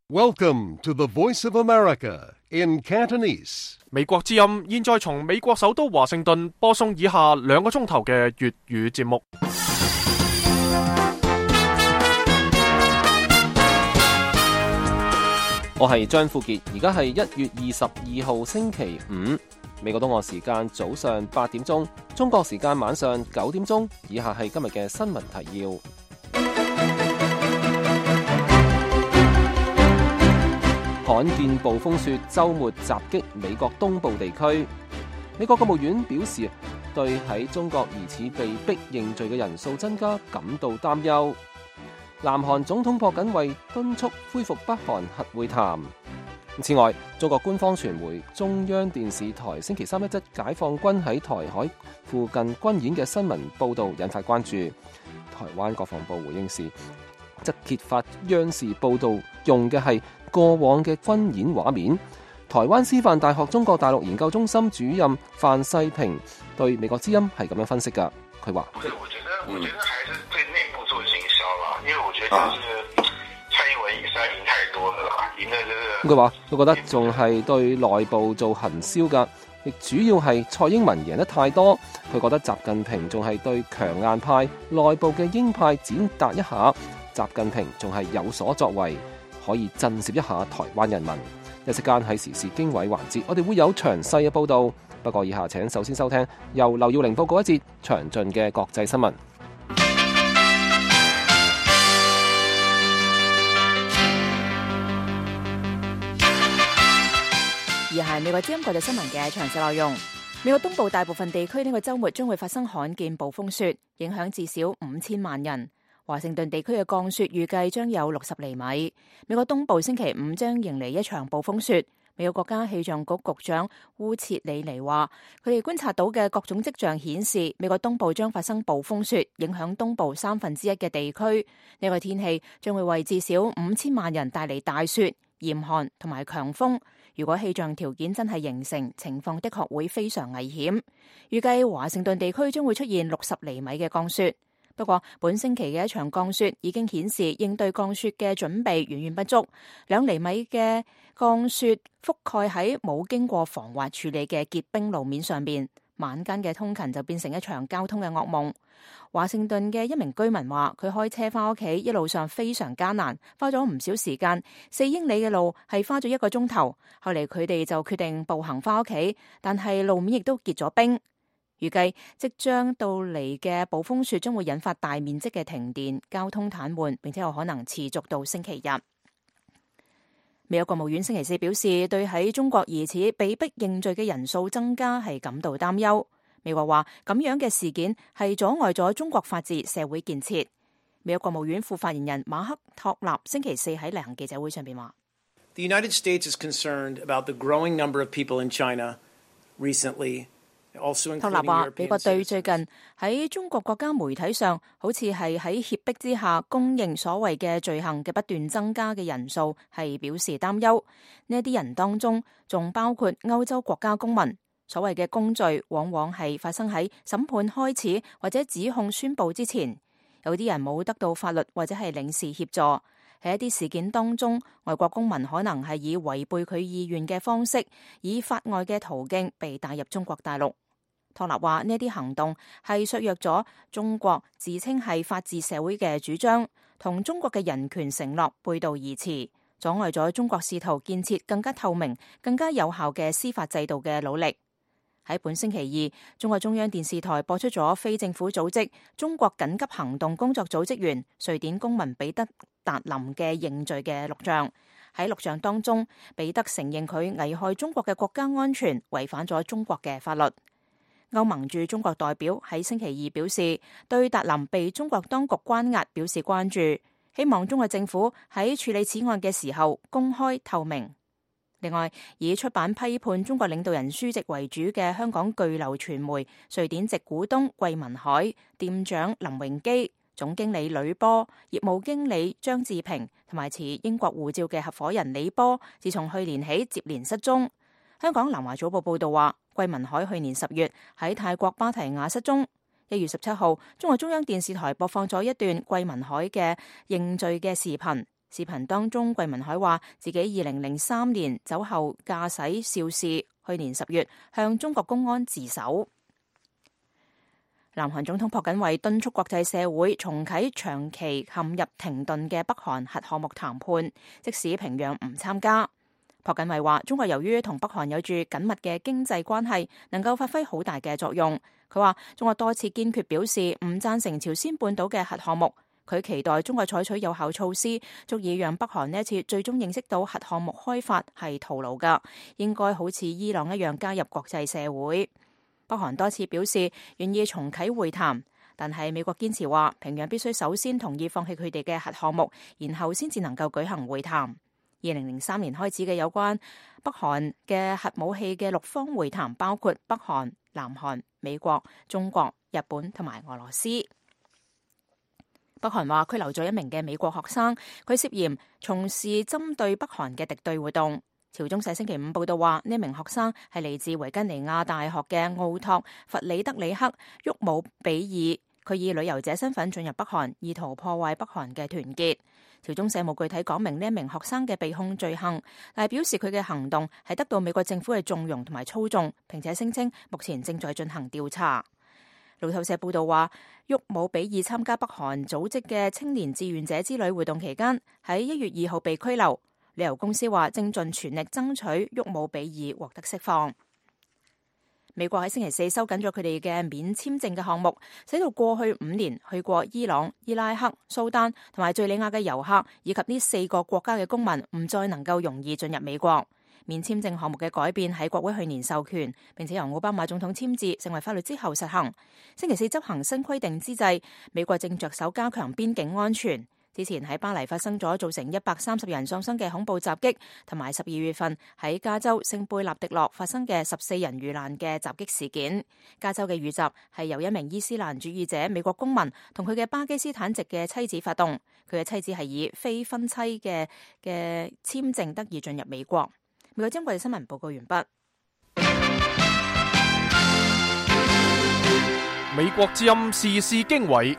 Welcome to the Voice of America in Cantonese. 美國之音現在從美國首都華盛頓播送以下2個鐘頭嘅粵語節目。 我係張富傑，而家係1月22號星期五，美國東岸時間早上8點鐘，中國時間晚上9點鐘。以下係今日嘅新聞提要。罕見暴風雪週末襲擊美國東部地區。美國國務院表示，對喺中國疑似被逼認罪嘅人數增加感到擔憂。南韓總統朴槿惠敦促恢復北韓核會談。此外，中國官方傳媒中央電視台星期三一則解放軍喺台海附近軍演嘅新聞報導引發關注。台灣國防部回應時，則揭發央視報導用嘅係過往嘅軍演畫面。台灣師範大學中國大陸研究中心主任范世平對美國之音係咁樣分析㗎。佢話： 我覺得還是對內部做營銷啦，因為我覺得就是蔡英文實在贏太多了啦，贏得就是佢話：我覺得仲係對內部做行銷㗎，亦主要係蔡英文贏得太多。佢覺得習近平仲係對強硬派內部嘅鷹派踐踏一下，習近平仲係有所作為，可以震懾一下台灣人民。一息間喺時事經緯環節，我哋會有詳細嘅報導。不過以下請首先收聽由劉耀玲報告一節詳盡嘅國際新聞。 而係美國之音國際新聞嘅詳細內容。美國東部大部分地區呢個週末將會發生罕見暴風雪，影響至少5000萬人。華盛頓地區嘅降雪預計將有60厘米。美國東部星期五將迎嚟一場暴風雪。美國國家氣象局局長烏切里尼話，佢哋觀察到嘅各種跡象顯示，美國東部將發生暴風雪，影響東部1/3嘅地區。呢個天氣將會為至少5000萬人帶嚟大雪、嚴寒同埋強風。如果氣象條件真係形成，情況的確會非常危險。預計華盛頓地區將會出現60厘米嘅降雪。不過，本星期嘅一場降雪已經顯示應對降雪嘅準備遠遠不足。2厘米嘅降雪覆蓋喺冇經過防滑處理嘅結冰路面上邊，晚間嘅通勤就變成一場交通嘅噩夢。華盛頓嘅一名居民話，佢開車翻屋企一路上非常艱難，花咗唔少時間，4英里嘅路係花咗1個鐘頭。後嚟佢哋就決定步行翻屋企，但係路面亦都結咗冰。預計即將到嚟嘅暴風雪將會引發大面積嘅停電、交通癱瘓，並且有可能持續到星期日。美國國務院星期四表示，對喺中國疑似被逼認罪嘅人數增加係感到擔憂。美國話咁樣嘅事件係阻礙咗中國法治社會建設。美國國務院副發言人馬克托納星期四喺例行記者會上邊話 ：The United States is concerned about the growing number of people in China recently。托納話：美國對最近喺中國國家媒體上，好似係喺脅迫之下公認所謂嘅罪行嘅不斷增加嘅人數，係表示擔憂。呢一啲人當中，仲包括歐洲國家公民。所謂嘅公罪，往往係發生喺審判開始或者指控宣佈之前。有啲人冇得到法律或者係領事協助。喺一啲事件當中，外國公民可能係以違背佢意願嘅方式，以法外嘅途徑被帶入中國大陸。托納話：呢啲行動係削弱咗中國自稱係法治社會嘅主張，同中國嘅人權承諾背道而馳，阻礙咗中國試圖建設更加透明、更加有效嘅司法制度嘅努力。喺本星期二，中國中央電視台播出咗非政府組織中國緊急行動工作組職員瑞典公民彼得達林嘅認罪嘅錄像。喺錄像當中，彼得承認佢危害中國嘅國家安全，違反咗中國嘅法律。歐盟駐中國代表喺星期二表示，對達林被中國當局關押表示關注，希望中國政府喺處理此案嘅時候公開透明。另外，以出版批判中國領導人書籍為主嘅香港巨流傳媒瑞典籍股東桂民海、店長林榮基、總經理呂波、業務經理張志平同埋持英國護照嘅合夥人李波，自從去年起接連失蹤。香港南華早報報道話，桂民海去年10月喺泰國芭提雅失蹤。1月17號，中國中央電視台播放咗一段桂民海嘅認罪嘅視頻。 視頻當中，桂民海話自己2003年酒後駕駛肇事，去年10月向中國公安自首。南韓總統朴槿惠敦促國際社會重啟長期陷入停頓嘅北韓核項目談判，即使平壤唔參加。朴槿惠話：中國由於同北韓有住緊密嘅經濟關係，能夠發揮好大嘅作用。佢話中國多次堅決表示唔贊成朝鮮半島嘅核項目。佢期待中國採取有效措施，足以讓北韓呢一次最終認識到核項目開發係徒勞㗎，應該好似伊朗一樣加入國際社會。北韓多次表示願意重啟會談，但係美國堅持話平壤必須首先同意放棄佢哋嘅核項目，然後先至能夠舉行會談。2003年開始嘅有關北韓嘅核武器嘅6方會談，包括北韓、南韓、美國、中國、日本同埋俄羅斯。北韓話拘留咗一名嘅美國學生，佢涉嫌從事針對北韓嘅敵對活動。朝中社星期5報道話，呢名學生係嚟自維吉尼亞大學嘅奧托弗里德里克沃姆比爾，佢以旅遊者身份進入北韓，意圖破壞北韓嘅團結。朝中社冇具體講明呢一名學生嘅被控罪行，但係表示佢嘅行動係得到美國政府嘅縱容同埋操縱，並且聲稱目前正在進行調查。路透社報道話，沃姆比爾參加北韓組織嘅青年志願者之旅活動期間，喺1月2號被拘留。旅遊公司話正盡全力爭取沃姆比爾獲得釋放。美國喺星期4收緊咗佢哋嘅免簽證嘅項目，使到過去5年去過伊朗、伊拉克、蘇丹同埋敘利亞嘅遊客，以及呢4個國家嘅公民唔再能夠容易進入美國。免簽證項目嘅改變喺國會去年授權，並且由奧巴馬總統簽字成為法律之後實行。星期4執行新規定之際，美國正着手加強邊境安全。之前喺巴黎發生咗造成130人喪生嘅恐怖襲擊，同埋12月份喺加州聖貝納迪諾發生嘅14人遇難嘅襲擊事件。加州嘅遇襲係由一名伊斯蘭主義者美國公民同佢嘅巴基斯坦籍嘅妻子發動，佢嘅妻子係以非婚妻嘅簽證得以進入美國。美國之音國際新聞報告完畢。 美國之音時事經緯，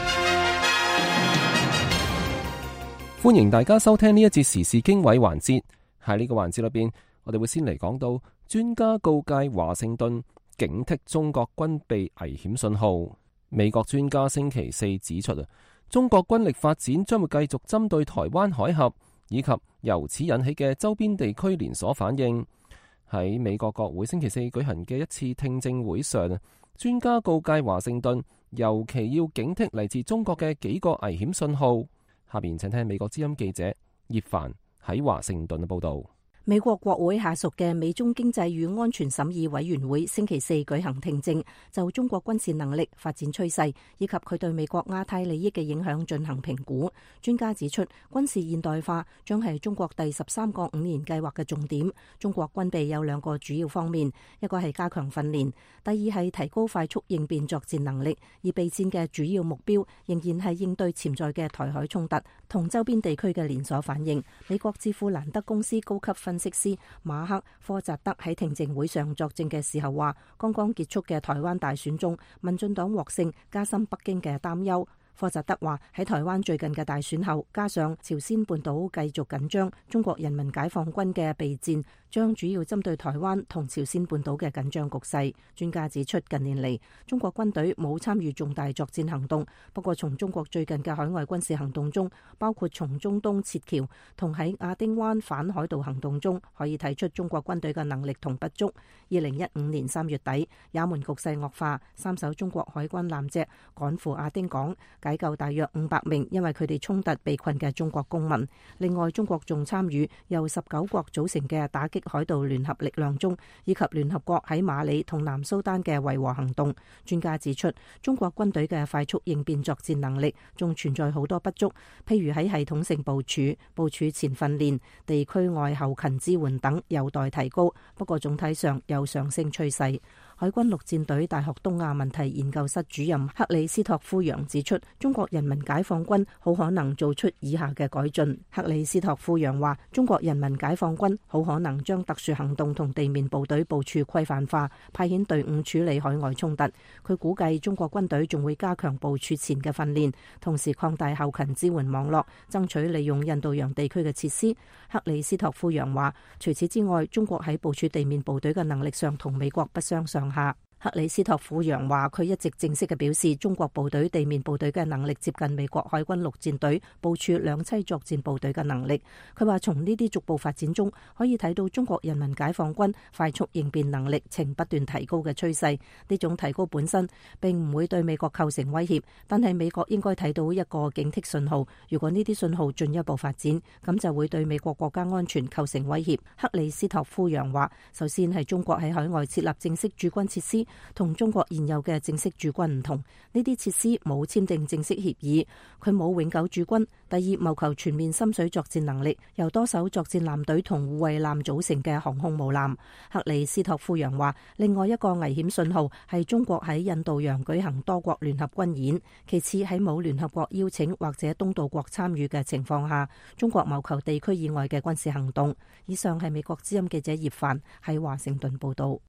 歡迎大家收聽呢一節時事經緯環節。喺呢個環節裏邊，我哋會先嚟講到專家告誡華盛頓警惕中國軍備危險信號。美國專家星期4指出中國軍力發展將會繼續針對台灣海峽以及由此引起嘅周邊地區連鎖反應。喺美國國會星期4舉行嘅一次聽證會上，專家告誡華盛頓尤其要警惕嚟自中國嘅幾個危險信號。下面請聽美國之音記者葉凡喺華盛頓嘅報道。 美國國會下屬嘅美中經濟與安全審議委員會星期4舉行聽證，就中國軍事能力發展趨勢以及佢對美國亞太利益嘅影響進行評估。專家指出，軍事現代化將係中國第13個5年計劃嘅重點。中國軍備有2個主要方面，一個係加強訓練，第二係提高快速應變作戰能力。而備戰嘅主要目標仍然係應對潛在嘅台海衝突同周邊地區嘅連鎖反應。美國智庫蘭德公司高級分析師馬克科扎德喺聽證會上作證嘅時候話，剛剛結束嘅台灣大選中，民進黨獲勝，加深北京嘅擔憂。科扎德話，喺台灣最近嘅大選後，加上朝鮮半島繼續緊張，中國人民解放軍嘅備戰將主要針對台灣同朝鮮半島嘅緊張局勢。專家指出，近年嚟中國軍隊冇參與重大作戰行動，不過從中國最近嘅海外軍事行動中，包括從中東撤僑同喺亞丁灣反海盜行動中，可以睇出中國軍隊嘅能力同不足。2015年3月底，也門局勢惡化，3艘中國海軍艦隻趕赴亞丁港，解救大約500名因為佢哋衝突被困嘅中國公民。另外，中國仲參與由19國組成嘅打擊海盜聯合力量中，以及聯合國喺馬里同南蘇丹嘅維和行動。專家指出，中國軍隊嘅快速應變作戰能力仲存在好多不足，譬如喺系統性部署前訓練、地區外後勤支援等有待提高，不過總體上有上升趨勢。 海軍陸戰隊大學東亞問題研究室主任克里斯托夫揚指出，中國人民解放軍好可能做出以下嘅改進。克里斯托夫揚話，中國人民解放軍好可能將特殊行動同地面部隊部署規範化，派遣隊伍處理海外衝突。佢估計中國軍隊仲會加強部署前嘅訓練，同時擴大後勤支援網絡，爭取利用印度洋地區嘅設施。克里斯托夫揚話，除此之外，中國喺部署地面部隊嘅能力上同美國不相上下。克里斯托夫揚話，佢一直正式嘅表示，中國部隊地面部隊嘅能力接近美國海軍陸戰隊部署兩棲作戰部隊嘅能力。佢話從呢啲逐步發展中，可以睇到中國人民解放軍快速應變能力呈不斷提高嘅趨勢。呢種提高本身並唔會對美國構成威脅，但係美國應該睇到一個警惕信號。如果呢啲信號進一步發展，咁就會對美國國家安全構成威脅。克里斯托夫揚話，首先係中國喺海外設立正式駐軍設施，同中國現有嘅正式駐軍唔同，呢啲設施冇簽訂正式協議，佢冇永久駐軍。第二，謀求全面深水作戰能力，由多艘作戰艦隊同護衛艦組成嘅航空母艦。克里斯托夫揚話，另外一個危險信號係中國喺印度洋舉行多國聯合軍演，其次喺冇聯合國邀請或者東道國參與嘅情況下，中國謀求地區以外嘅軍事行動。以上係美國之音記者葉帆喺華盛頓報道。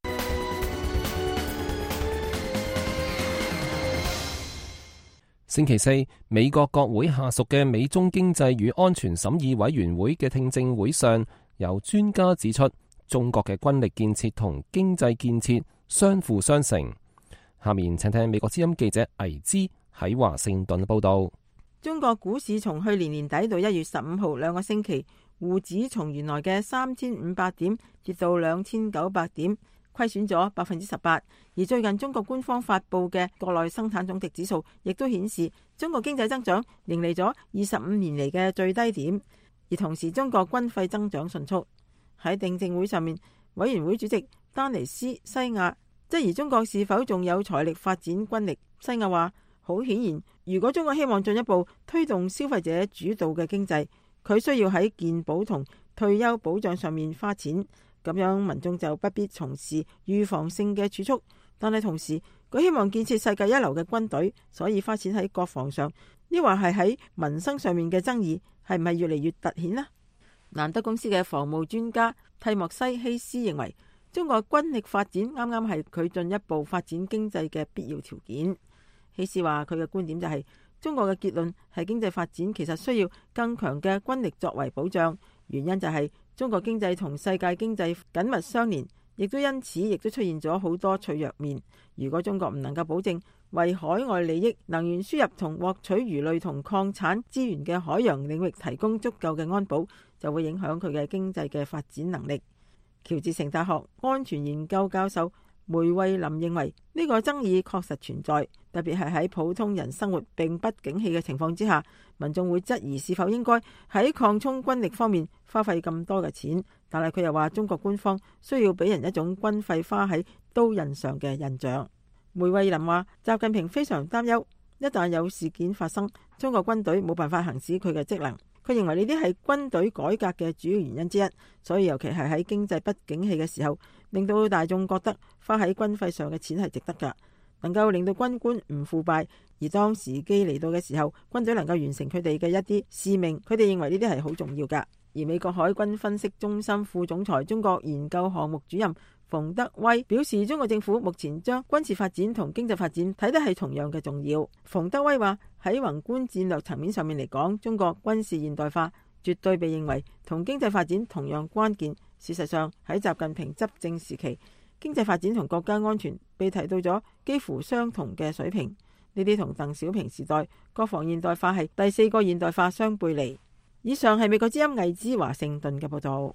星期四，美國國會下屬嘅美中經濟與安全審議委員會嘅聽證會上，有專家指出，中國嘅軍力建設同經濟建設相輔相成。下面請聽美國之音記者倪之喺華盛頓報道。 中國股市從去年年底到1月15號兩個星期，滬指從原來嘅3500點跌到2900點，虧損咗18%。而最近中國官方發佈嘅國內生產總值指數，亦都顯示中國經濟增長迎嚟咗25年嚟嘅最低點。而同時，中國軍費增長迅速。喺聽證會上面，委員會主席丹尼斯西亞質疑中國是否仲有財力發展軍力。西亞話：好顯然，如果中國希望進一步推動消費者主導嘅經濟，佢需要喺健保同退休保障上面花錢。咁樣民眾就不必從事預防性嘅儲蓄，但係同時佢希望建設世界一流嘅軍隊，所以花錢喺國防上，抑或係喺民生上面嘅爭議係唔係越嚟越突顯呢？蘭德公司嘅防務專家蒂莫西希斯認為，中國軍力發展啱啱係佢進一步發展經濟嘅必要條件。希斯話佢嘅觀點就係，中國嘅結論係經濟發展其實需要更強嘅軍力作為保障，原因就係中國經濟同世界經濟緊密相連，亦都因此亦都出現咗好多脆弱面。如果中國唔能夠保證為海外利益、能源輸入同獲取魚類同礦產資源嘅海洋領域提供足夠嘅安保，就會影響佢嘅經濟嘅發展能力。喬治城大學安全研究教授梅惠林認為，呢個爭議確實存在，特別係喺普通人生活並不景氣嘅情況之下，民眾會質疑是否應該喺擴充軍力方面花費咁多嘅錢。但係佢又話，中國官方需要俾人一種軍費花喺刀刃上嘅印象。梅惠林話，習近平非常擔憂，一旦有事件發生，中國軍隊冇辦法行使佢嘅職能。佢認為呢啲係軍隊改革嘅主要原因之一，所以尤其係喺經濟不景氣嘅時候，令到大眾覺得花喺軍費上嘅錢係值得㗎，能夠令到軍官唔腐敗。而當時機嚟到嘅時候，軍隊能夠完成佢哋嘅一啲使命，佢哋認為呢啲係好重要㗎。而美國海軍分析中心副總裁、中國研究項目主任馮德威表示，中國政府目前將軍事發展同經濟發展睇得係同樣嘅重要。馮德威話，喺宏觀戰略層面上面嚟講，中國軍事現代化絕對被認為同經濟發展同樣關鍵。事實上，喺習近平執政時期，經濟發展同國家安全被提到咗幾乎相同嘅水平。呢啲同鄧小平時代國防現代化係第4個現代化相背離。以上係美國之音魏之華盛頓嘅報道。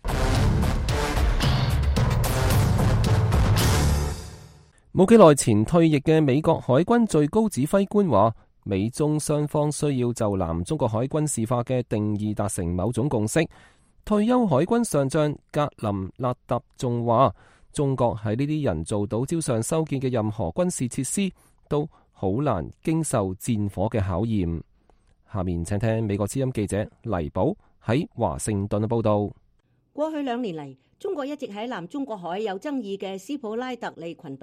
冇幾耐前退役嘅美國海軍最高指揮官話，美中雙方需要就南中國海軍事化嘅定義達成某種共識。退休海軍上將格林納特仲話，中國喺呢啲人造島礁上修建嘅任何軍事設施都好難經受戰火嘅考驗。下面請聽美國之音記者黎寶喺華盛頓嘅報道。 過去2年嚟，中國一直喺南中國海有爭議嘅斯普拉特利群島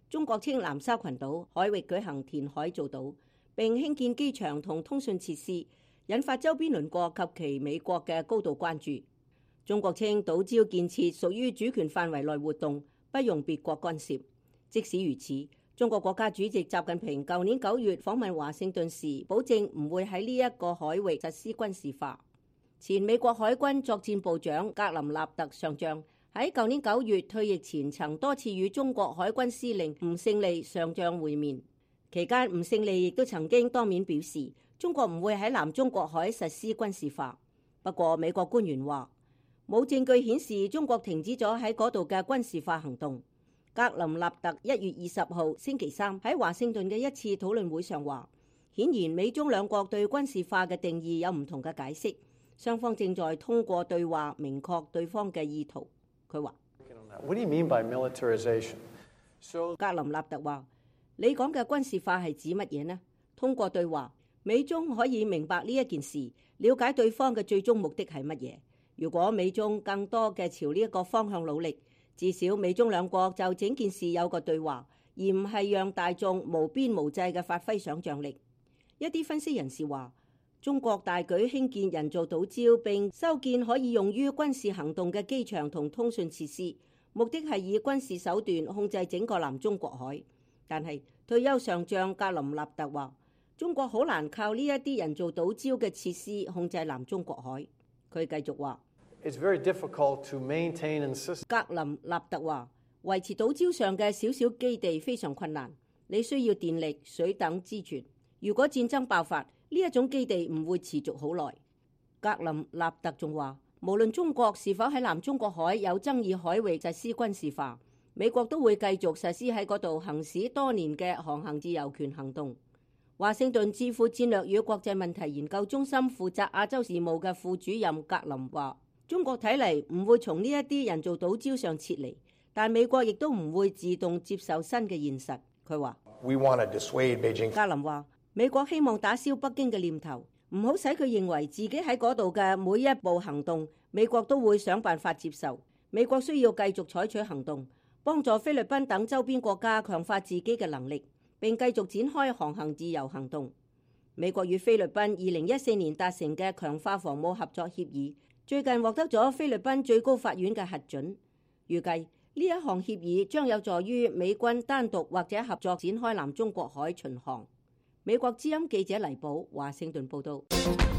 中國稱南沙群島海域舉行填海造島，並興建機場同通訊設施，引發周邊鄰國及其美國嘅高度關注。中國稱島礁建設屬於主權範圍內活動，不容別國干涉。即使如此，中國國家主席習近平舊年9月訪問華盛頓時，保證唔會喺呢一個海域實施軍事化。前美國海軍作戰部長格林納特上將喺舊年9月退役前，曾多次與中國海軍司令吳勝利上將會面。期間，吳勝利亦都曾經當面表示，中國唔會喺南中國海實施軍事化。不過，美國官員話冇證據顯示中國停止咗喺嗰度嘅軍事化行動。格林納特1月20號星期三喺華盛頓嘅一次討論會上話，顯然美中兩國對軍事化嘅定義有唔同嘅解釋，雙方正在通過對話明確對方嘅意圖。佢話 ：What do you mean by militarization? 格林納特話：你講嘅軍事化係指乜嘢呢？通過對話，美中可以明白呢一件事，了解對方嘅最終目的係乜嘢。如果美中更多嘅朝呢一個方向努力，至少美中兩國就整件事有個對話，而唔係讓大眾無邊無際嘅發揮想像力。一啲分析人士話，中國大舉興建人造島礁並修建可以用於軍事行動嘅機場同通訊設施，目的係以軍事手段控制整個南中國海。但係退休上將格林納特話，中國好難靠呢一啲人造島礁嘅設施控制南中國海。佢繼續話 ：It's very difficult to maintain and sustain。 格林納特話，維持島礁上嘅小小基地非常困難，你需要電力、水等資源。如果戰爭爆發，呢一種基地唔會持續好耐。格林納特仲話，無論中國是否喺南中國海有爭議海域實施軍事化，美國都會繼續實施喺嗰度行使多年嘅航行自由權行動。華盛頓智庫戰略與國際問題研究中心負責亞洲事務嘅副主任格林話，中國睇嚟唔會從呢一啲人造島礁上撤離，但美國亦都唔會自動接受新嘅現實。佢話：格林話，美國希望打消北京嘅念頭，唔好使佢認為自己喺嗰度嘅每一步行動，美國都會想辦法接受。美國需要繼續採取行動，幫助菲律賓等周邊國家強化自己嘅能力，並繼續展開航行自由行動。美國與菲律賓2014年達成嘅強化防務合作協議，最近獲得咗菲律賓最高法院嘅核准。預計呢一項協議將有助於美軍單獨或者合作展開南中國海巡航。美國之音記者黎寶華盛頓報道。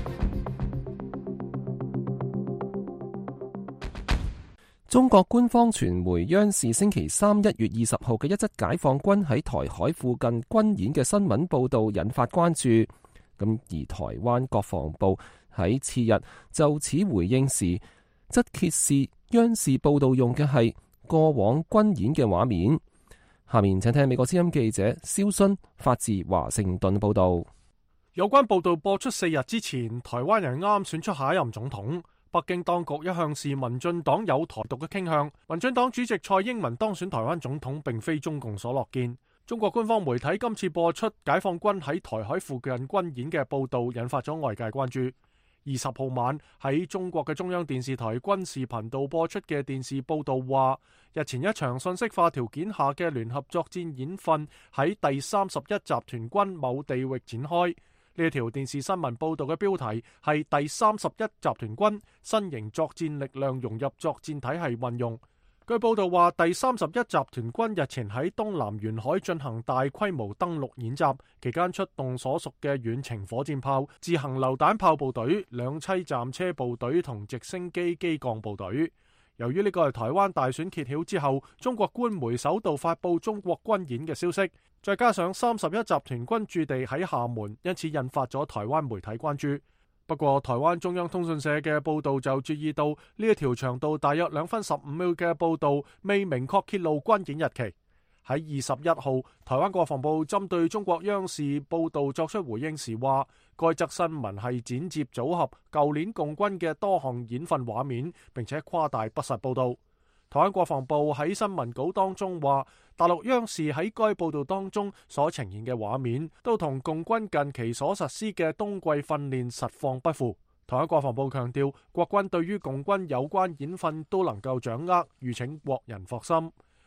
中國官方傳媒央視星期3 1月20號嘅一則解放軍喺台海附近軍演嘅新聞報道引發關注。咁而台灣國防部喺次日就此回應時，則揭示央視報道用嘅係過往軍演嘅畫面。下面請聽美國之音記者蕭勳發自華盛頓報道。 有關報道播出4日之前，台灣人啱選出下一任總統。北京當局一向視民進黨有台獨嘅傾向，民進黨主席蔡英文當選台灣總統並非中共所樂見。中國官方媒體今次播出解放軍喺台海附近軍演嘅報道，引發咗外界關注。20號晚喺中國嘅中央電視台軍事頻道播出嘅電視報道話，日前一場信息化條件下嘅聯合作戰演訓喺第31集團軍某地域展開。呢條電視新聞報道嘅標題係第31集團軍新型作戰力量融入作戰體系運用。據報道話，第31集團軍日前喺東南沿海進行大規模登陸演習，期間出動所屬嘅遠程火箭炮、自行榴彈炮部隊、兩棲戰車部隊同直升機機降部隊。由於呢個係台灣大選揭曉之後，中國官媒首度發佈中國軍演嘅消息，再加上31集團軍駐地喺廈門，因此引發咗台灣媒體關注。不過，台灣中央通訊社嘅報道就注意到呢一條長度大約2分15秒嘅報道未明確揭露軍演日期。喺21號，台灣國防部針對中國央視報道作出回應時話，該則新聞係剪接組合舊年共軍嘅多項演訓畫面，並且誇大不實報道。台灣國防部喺新聞稿當中話，大陸央視喺該報道當中所呈現嘅畫面，都同共軍近期所實施嘅冬季訓練實況不符。台灣國防部強調，國軍對於共軍有關演訓都能夠掌握，籲請國人放心。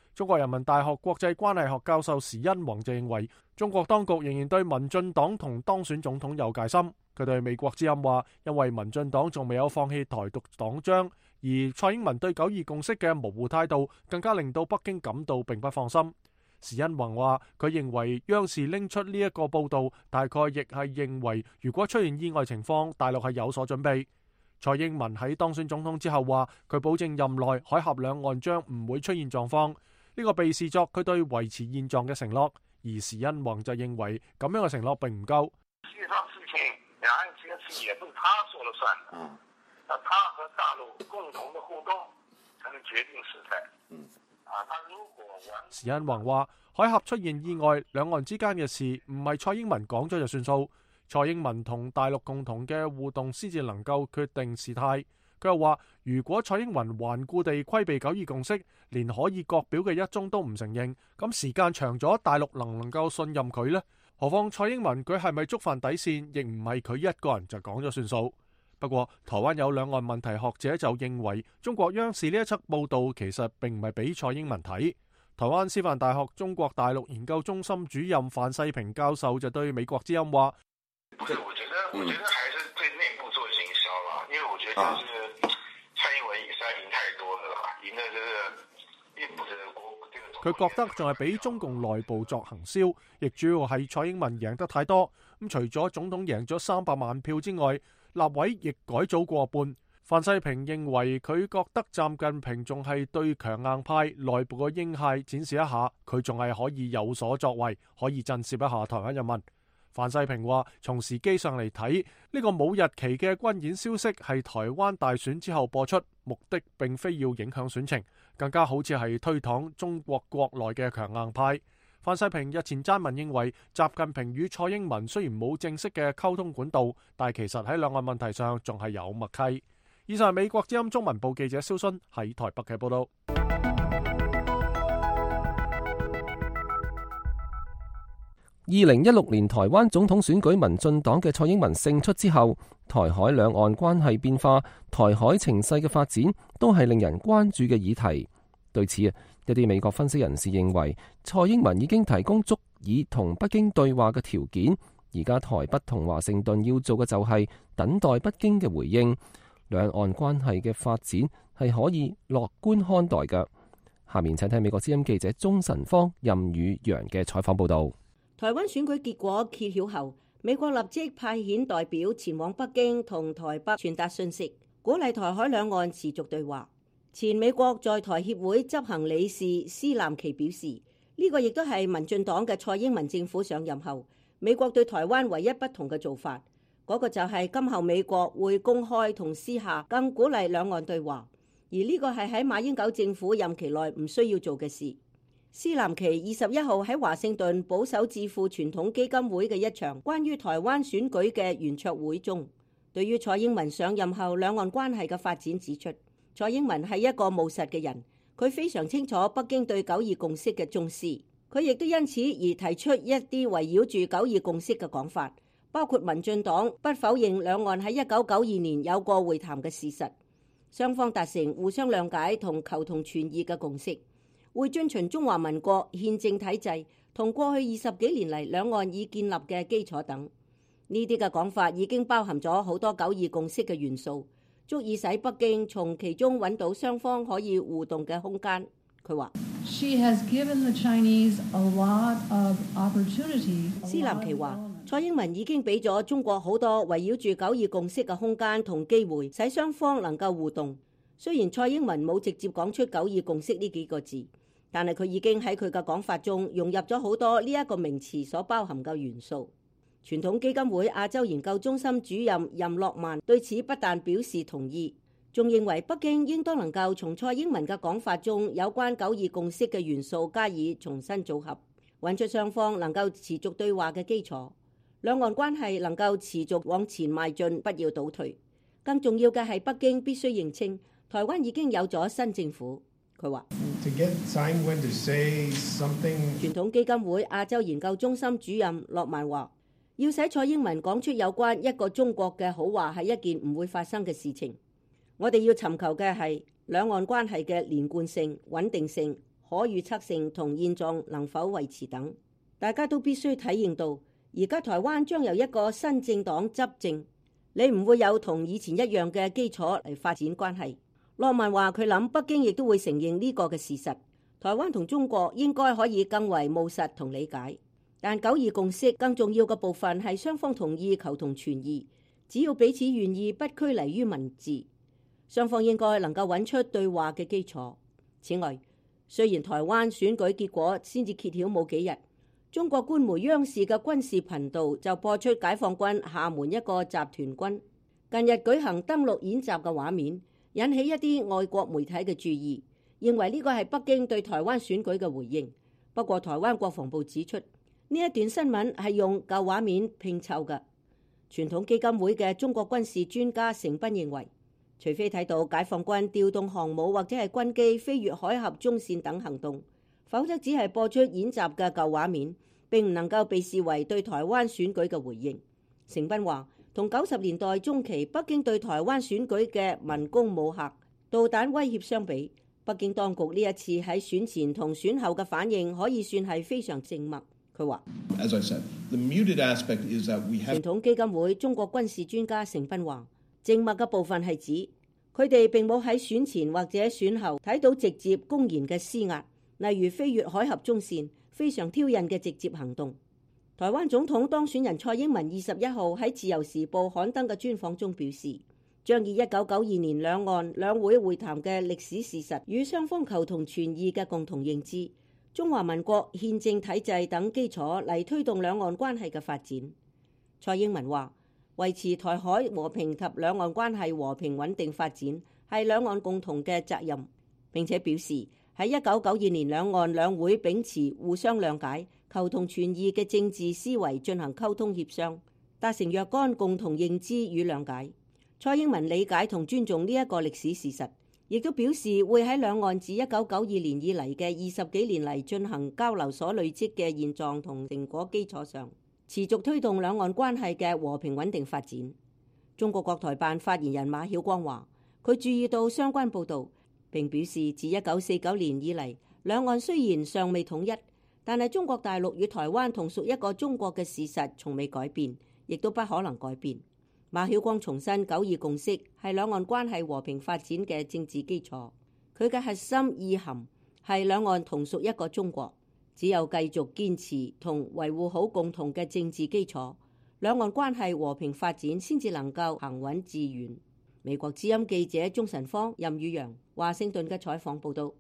中國人民大學國際關係學教授時殷弘就認為，中國當局仍然對民進黨同當選總統有戒心。佢對美國之音話，因為民進黨仲未有放棄台獨黨章，而蔡英文對9·2共識嘅模糊態度，更加令到北京感到並不放心。時殷弘話，佢認為央視拎出呢一個報導，大概亦係認為如果出現意外情況，大陸係有所準備。蔡英文喺當選總統之後話，佢保證任內海峽兩岸將唔會出現狀況，呢個被視作佢對維持現狀嘅承諾。而時殷弘就認為咁樣嘅承諾並唔夠。 實際上事情兩岸之間事也不是他說了算的，那他和大陸共同的互動才能決定事態。 時殷弘話，海峽出現意外，兩岸之間嘅事唔係蔡英文講咗就算數，蔡英文同大陸共同嘅互動先至能夠決定事態。佢又話，如果蔡英文頑固地規避9·2共識，連可以各表嘅一中都唔承認，咁時間長咗，大陸能唔能夠信任佢呢？何況蔡英文佢係咪觸犯底線，亦唔係佢一個人就講咗算數。不過，台灣有兩岸問題學者就認為，中國央視呢一則報導其實並唔係俾蔡英文睇。台灣師範大學中國大陸研究中心主任范世平教授就對美國之音話： 不是，我覺得還是對內部做行銷啦，因為我覺得就是蔡英文實在贏太多了啦，贏得並不是佢覺得仲係俾中共內部作行銷，亦主要係蔡英文贏得太多。咁除咗總統贏咗300萬票之外，立委亦改組過半。范世平認為佢覺得習近平仲係對強硬派內部嘅鷹派展示一下，佢仲係可以有所作為，可以震懾一下台灣人民。范世平話：從時機上嚟睇，呢個冇日期嘅軍演消息係台灣大選之後播出，目的並非要影響選情，更加好似係推搪中國國內嘅強硬派。范世平日前撰文認為，習近平與蔡英文雖然冇正式嘅溝通管道，但其實喺兩岸問題上仲係有默契。以上係美國之音中文部記者蕭勳喺台北嘅報道。 2016年台灣總統選舉，民進黨嘅蔡英文勝出之後，台海兩岸關係變化、台海情勢嘅發展都係令人關注嘅議題。對此，一啲美國分析人士認為，蔡英文已經提供足以同北京對話嘅條件，而家台北同華盛頓要做嘅就係等待北京嘅回應。兩岸關係嘅發展係可以樂觀看待嘅。下面請睇美國之音記者鍾晨芳、任宇揚嘅採訪報道。 台灣選舉結果揭曉後，美國立即派遣代表前往北京同台北傳達訊息，鼓勵台海兩岸持續對話。前美國在台協會執行理事施南琪表示，呢個亦都係民進黨嘅蔡英文政府上任後，美國對台灣唯一不同嘅做法。嗰個就係今後美國會公開同私下更鼓勵兩岸對話，而呢個係喺馬英九政府任期內唔需要做嘅事。施南琪21號喺華盛頓保守智庫傳統基金會嘅一場關於台灣選舉嘅圓桌會中，對於蔡英文上任後兩岸關係嘅發展指出，蔡英文係一個務實嘅人，佢非常清楚北京對9·2共識嘅重視，佢亦都因此而提出一啲圍繞住9·2共識嘅講法，包括民進黨不否認兩岸喺1992年有過會談嘅事實，雙方達成互相諒解同求同存異嘅共識，會遵循中華民國憲政體制同過去20幾年嚟兩岸已建立嘅基礎等。呢啲嘅講法已經包含咗好多9·2共識嘅元素，足以使北京從其中揾到雙方可以互動嘅空間。佢話：施南琪話，蔡英文已經俾咗中國好多圍繞住9·2共識嘅空間同機會，使雙方能夠互動。雖然蔡英文冇直接講出9·2共識呢幾個字，但係佢已經喺佢嘅講法中融入咗好多呢一個名詞所包含嘅元素。傳統基金會亞洲研究中心主任任諾曼對此不但表示同意，仲認為北京應當能夠從蔡英文嘅講法中有關9·2共識嘅元素加以重新組合，揾出雙方能夠持續對話嘅基礎，兩岸關係能夠持續往前邁進，不要倒退。更重要嘅係北京必須認清台灣已經有咗新政府。佢話：傳統基金會亞洲研究中心主任諾曼話，要使蔡英文講出有關一個中國嘅好話係一件唔會發生嘅事情。我哋要尋求嘅係兩岸關係嘅連貫性、穩定性、 可預測性同現狀能否維持等。大家都必須體認到，而家台灣將由一個新政黨執政，你唔會有同以前一樣嘅基礎嚟發展關係。羅文話佢諗北京亦都會承認呢個嘅事實，台灣同中國應該可以更為務實同理解。但九二共識更重要嘅部分係雙方同意求同存異，只要彼此願意不拘泥於文字，雙方應該能夠揾出對話嘅基礎。此外，雖然台灣選舉結果先至揭曉冇幾日，中國官媒央視嘅軍事頻道就播出解放軍廈門一個集團軍近日舉行登陸演習嘅畫面，引起一啲外國媒體嘅注意，認為呢個係北京對台灣選舉嘅回應。不過台灣國防部指出，呢一段新聞係用舊畫面拼湊嘅。傳統基金會嘅中國軍事專家成斌認為，除非睇到解放軍調動航母或者係軍機飛越海峽中線等行動，否則只係播出演習嘅舊畫面，並唔能夠被視為對台灣選舉嘅回應。成斌話，同90年代中期北京對台灣選舉嘅文攻武嚇、導彈威脅相比，北京當局呢一次喺選前同選後嘅反應可以算係非常靜默。佢話，傳統基金會中國軍事專家成斌話，靜默嘅部分係指佢哋並冇喺選前或者選後睇到直接公然嘅施壓，例如飛越海峽中線、非常挑釁嘅直接行動。台灣總統當選人蔡英文21號喺自由時報刊登嘅專訪中表示，將以1992年兩岸兩會會談嘅歷史事實與雙方求同存異嘅共同認知、中華民國憲政體制等基礎嚟推動兩岸關係嘅發展。蔡英文話，維持台海和平及兩岸關係和平穩定發展係兩岸共同嘅責任，並且表示喺1992年兩岸兩會秉持互相諒解、求同存異嘅政治思維進行溝通協商，達成若干共同認知與諒解。蔡英文理解同尊重呢一個歷史事實，亦都表示會喺兩岸自1992年以嚟嘅20幾年嚟進行交流所累積嘅現狀同成果基礎上，持續推動兩岸關係嘅和平穩定發展。中國國台辦發言人馬曉光話，佢注意到相關報導，並表示自1949年以嚟，兩岸雖然尚未統一，但係中國大陸與台灣同屬一個中國嘅事實從未改變，亦都不可能改變。馬曉光重申9·2共識係兩岸關係和平發展嘅政治基礎，佢嘅核心意涵係兩岸同屬一個中國，只有繼續堅持同維護好共同嘅政治基礎，兩岸關係和平發展先至能夠行穩致遠。美國之音記者鍾晨芳、任宇陽華盛頓嘅採訪報道。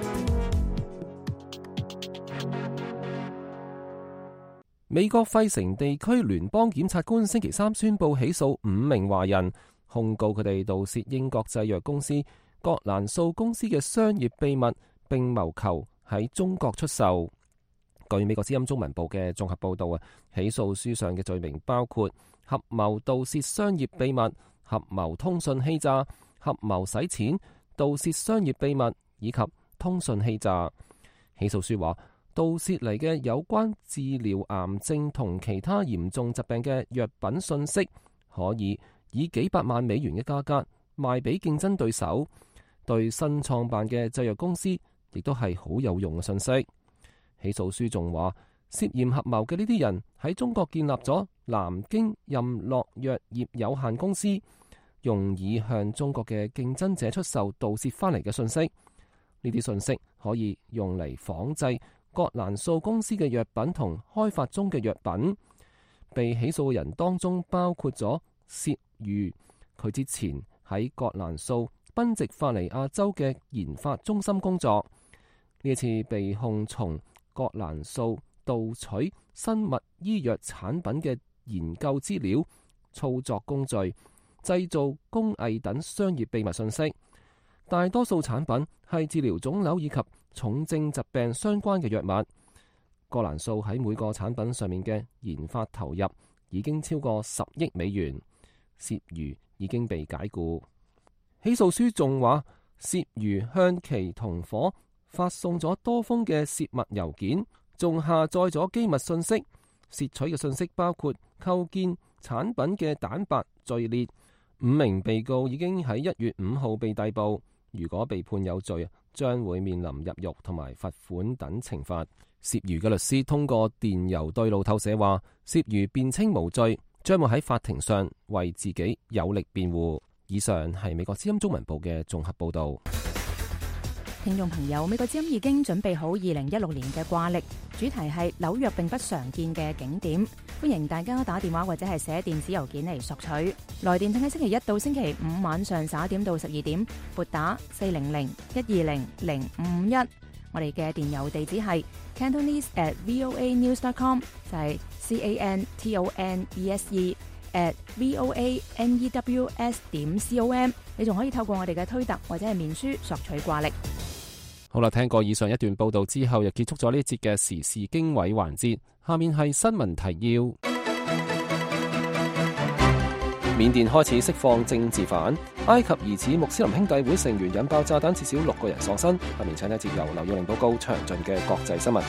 美國費城地區聯邦檢察官星期三宣布起訴5名華人，控告佢哋盜竊英國製藥公司葛蘭素公司嘅商業秘密，並謀求喺中國出售。據美國之音中文部嘅綜合報道起訴書上嘅罪名包括合謀盜竊商業秘密、合謀通訊欺詐、合謀洗錢、盜竊商業秘密以及通訊欺詐。起訴書話，盜竊嚟嘅有關治療癌症同其他嚴重疾病嘅藥品信息，可以以幾百萬美元嘅價格賣俾競爭對手，對新創辦嘅製藥公司亦都係好有用嘅信息。起訴書仲話，涉嫌合謀嘅呢啲人喺中國建立咗南京任諾藥業有限公司，用以向中國嘅競爭者出售盜竊翻嚟嘅信息。呢啲信息可以用嚟仿製葛蘭素公司嘅藥品同開發中嘅藥品。被起訴嘅人當中包括咗薛瑜，佢之前喺葛蘭素賓夕法尼亞州嘅研發中心工作。呢一次被控從葛蘭素盜取生物醫藥產品嘅研究資料、操作工序、製造工藝等商業秘密信息。大多數產品係治療腫瘤以及重症疾病相關嘅藥物。葛蘭素喺每個產品上面嘅研發投入已經超過10億美元。薛瑜已經被解雇。起訴書仲話，薛瑜向其同夥發送咗多封嘅洩密郵件，仲下載咗機密信息。竊取嘅信息包括構建產品嘅蛋白序列。5名被告已經喺1月5號被逮捕。 如果被判有罪，將會面臨入獄同埋罰款等懲罰。涉余嘅律師通過電郵對路透社話，涉余辯稱無罪，將會喺法庭上為自己有力辯護。以上係美國之音中文部嘅綜合報導。 聽眾朋友，美國之音已經準備好2016年嘅掛曆，主題係紐約並不常見嘅景點，歡迎大家打電話或者係寫電子郵件嚟索取。來電請喺星期一到星期五晚上11點到12點撥打400-120-0551。我哋嘅電郵地址係 Cantonese@voanews.com， 就係 CANTONESE@voanews.com。你仲可以透過我哋嘅推特或者係面書索取掛曆。 好啦，聽過以上一段報道之後，又結束咗呢一節嘅時事經緯環節。下面係新聞提要。緬甸開始釋放政治犯，埃及疑似穆斯林兄弟會成員引爆炸彈，至少6個人喪生。下面請一節由劉耀玲報告詳盡嘅國際新聞。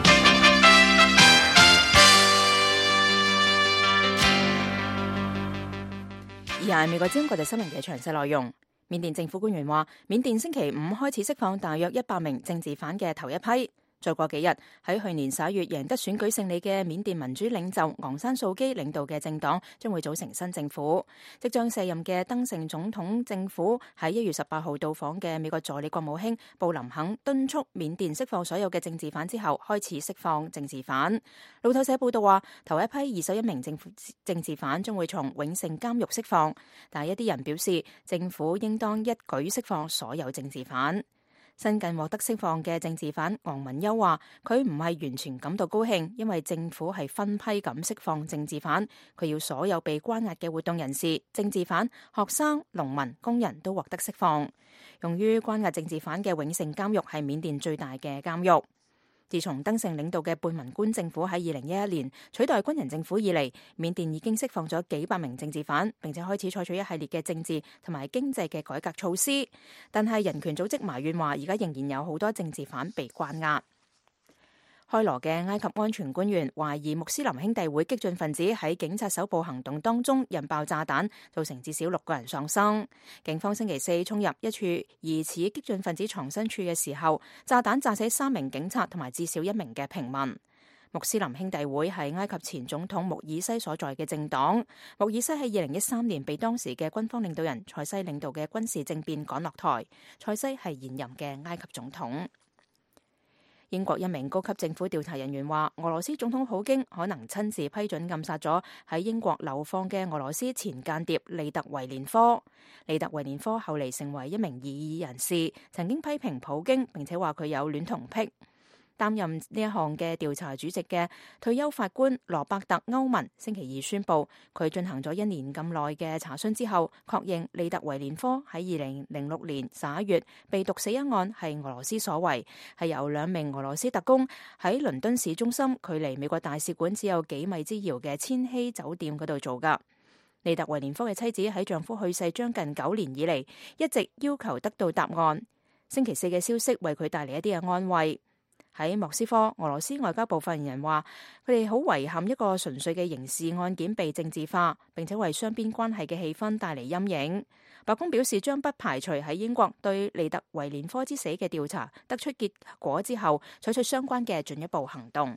以下係美國之音國際新聞嘅詳細內容。緬甸政府官員話，緬甸星期五開始釋放大約100名政治犯嘅頭一批。再過幾日，喺去年11月贏得選舉勝利嘅緬甸民主領袖昂山素基領導嘅政黨將會組成新政府。即將卸任嘅登盛總統政府喺1月18號到訪嘅美國助理國務卿布林肯敦促緬甸釋放所有嘅政治犯之後，開始釋放政治犯。路透社報道話，頭一批21名政治犯將會從永盛監獄釋放，但係一啲人表示政府應當一舉釋放所有政治犯。新近獲得釋放嘅政治犯昂文優話，佢唔係完全感到高興，因為政府係分批咁釋放政治犯，佢要所有被關押嘅活動人士、政治犯、學生、農民、工人都獲得釋放。用於關押政治犯嘅永盛監獄係緬甸最大嘅監獄。自從登盛領導嘅半文官政府喺2011年取代軍人政府以嚟，緬甸已經釋放咗幾百名政治犯，並且開始採取一系列嘅政治同埋經濟嘅改革措施。但係人權組織埋怨話，而家仍然有好多政治犯被關押。開羅嘅埃及安全官員懷疑穆斯林兄弟會激進分子喺警察搜捕行動當中引爆炸彈，造成至少6個人喪生。警方星期四衝入一處疑似激進分子藏身處嘅時候，炸彈炸死3名警察同埋至少1名嘅平民。穆斯林兄弟會係埃及前總統穆爾西所在嘅政黨。穆爾西喺2013年被當時嘅軍方領導人塞西領導嘅軍事政變趕落台。塞西係現任嘅埃及總統。英國一名高級政府調查人員話，俄羅斯總統普京可能親自批准暗殺咗喺英國流放嘅俄羅斯前間諜利特維連科。利特維連科後嚟成為一名異議人士，曾經批評普京，並且話佢有戀童癖。擔任呢一項嘅調查主席嘅退休法官羅伯特歐文星期二宣布，佢進行咗1年咁耐嘅查詢之後，確認利特維連科喺2006年11月被毒死一案係俄羅斯所為，係由2名俄羅斯特工喺倫敦市中心距離美國大使館只有幾米之遙嘅千禧酒店嗰度做㗎。利特維連科嘅妻子喺丈夫去世將近9年以嚟，一直要求得到答案。星期四嘅消息為佢帶嚟一啲嘅安慰。喺莫斯科，俄羅斯外交部發言人話，佢哋好遺憾一個純粹嘅刑事案件被政治化，並且為雙邊關係嘅氣氛帶嚟陰影。白宮表示將不排除喺英國對利特維連科之死嘅調查得出結果之後，採取相關嘅進一步行動。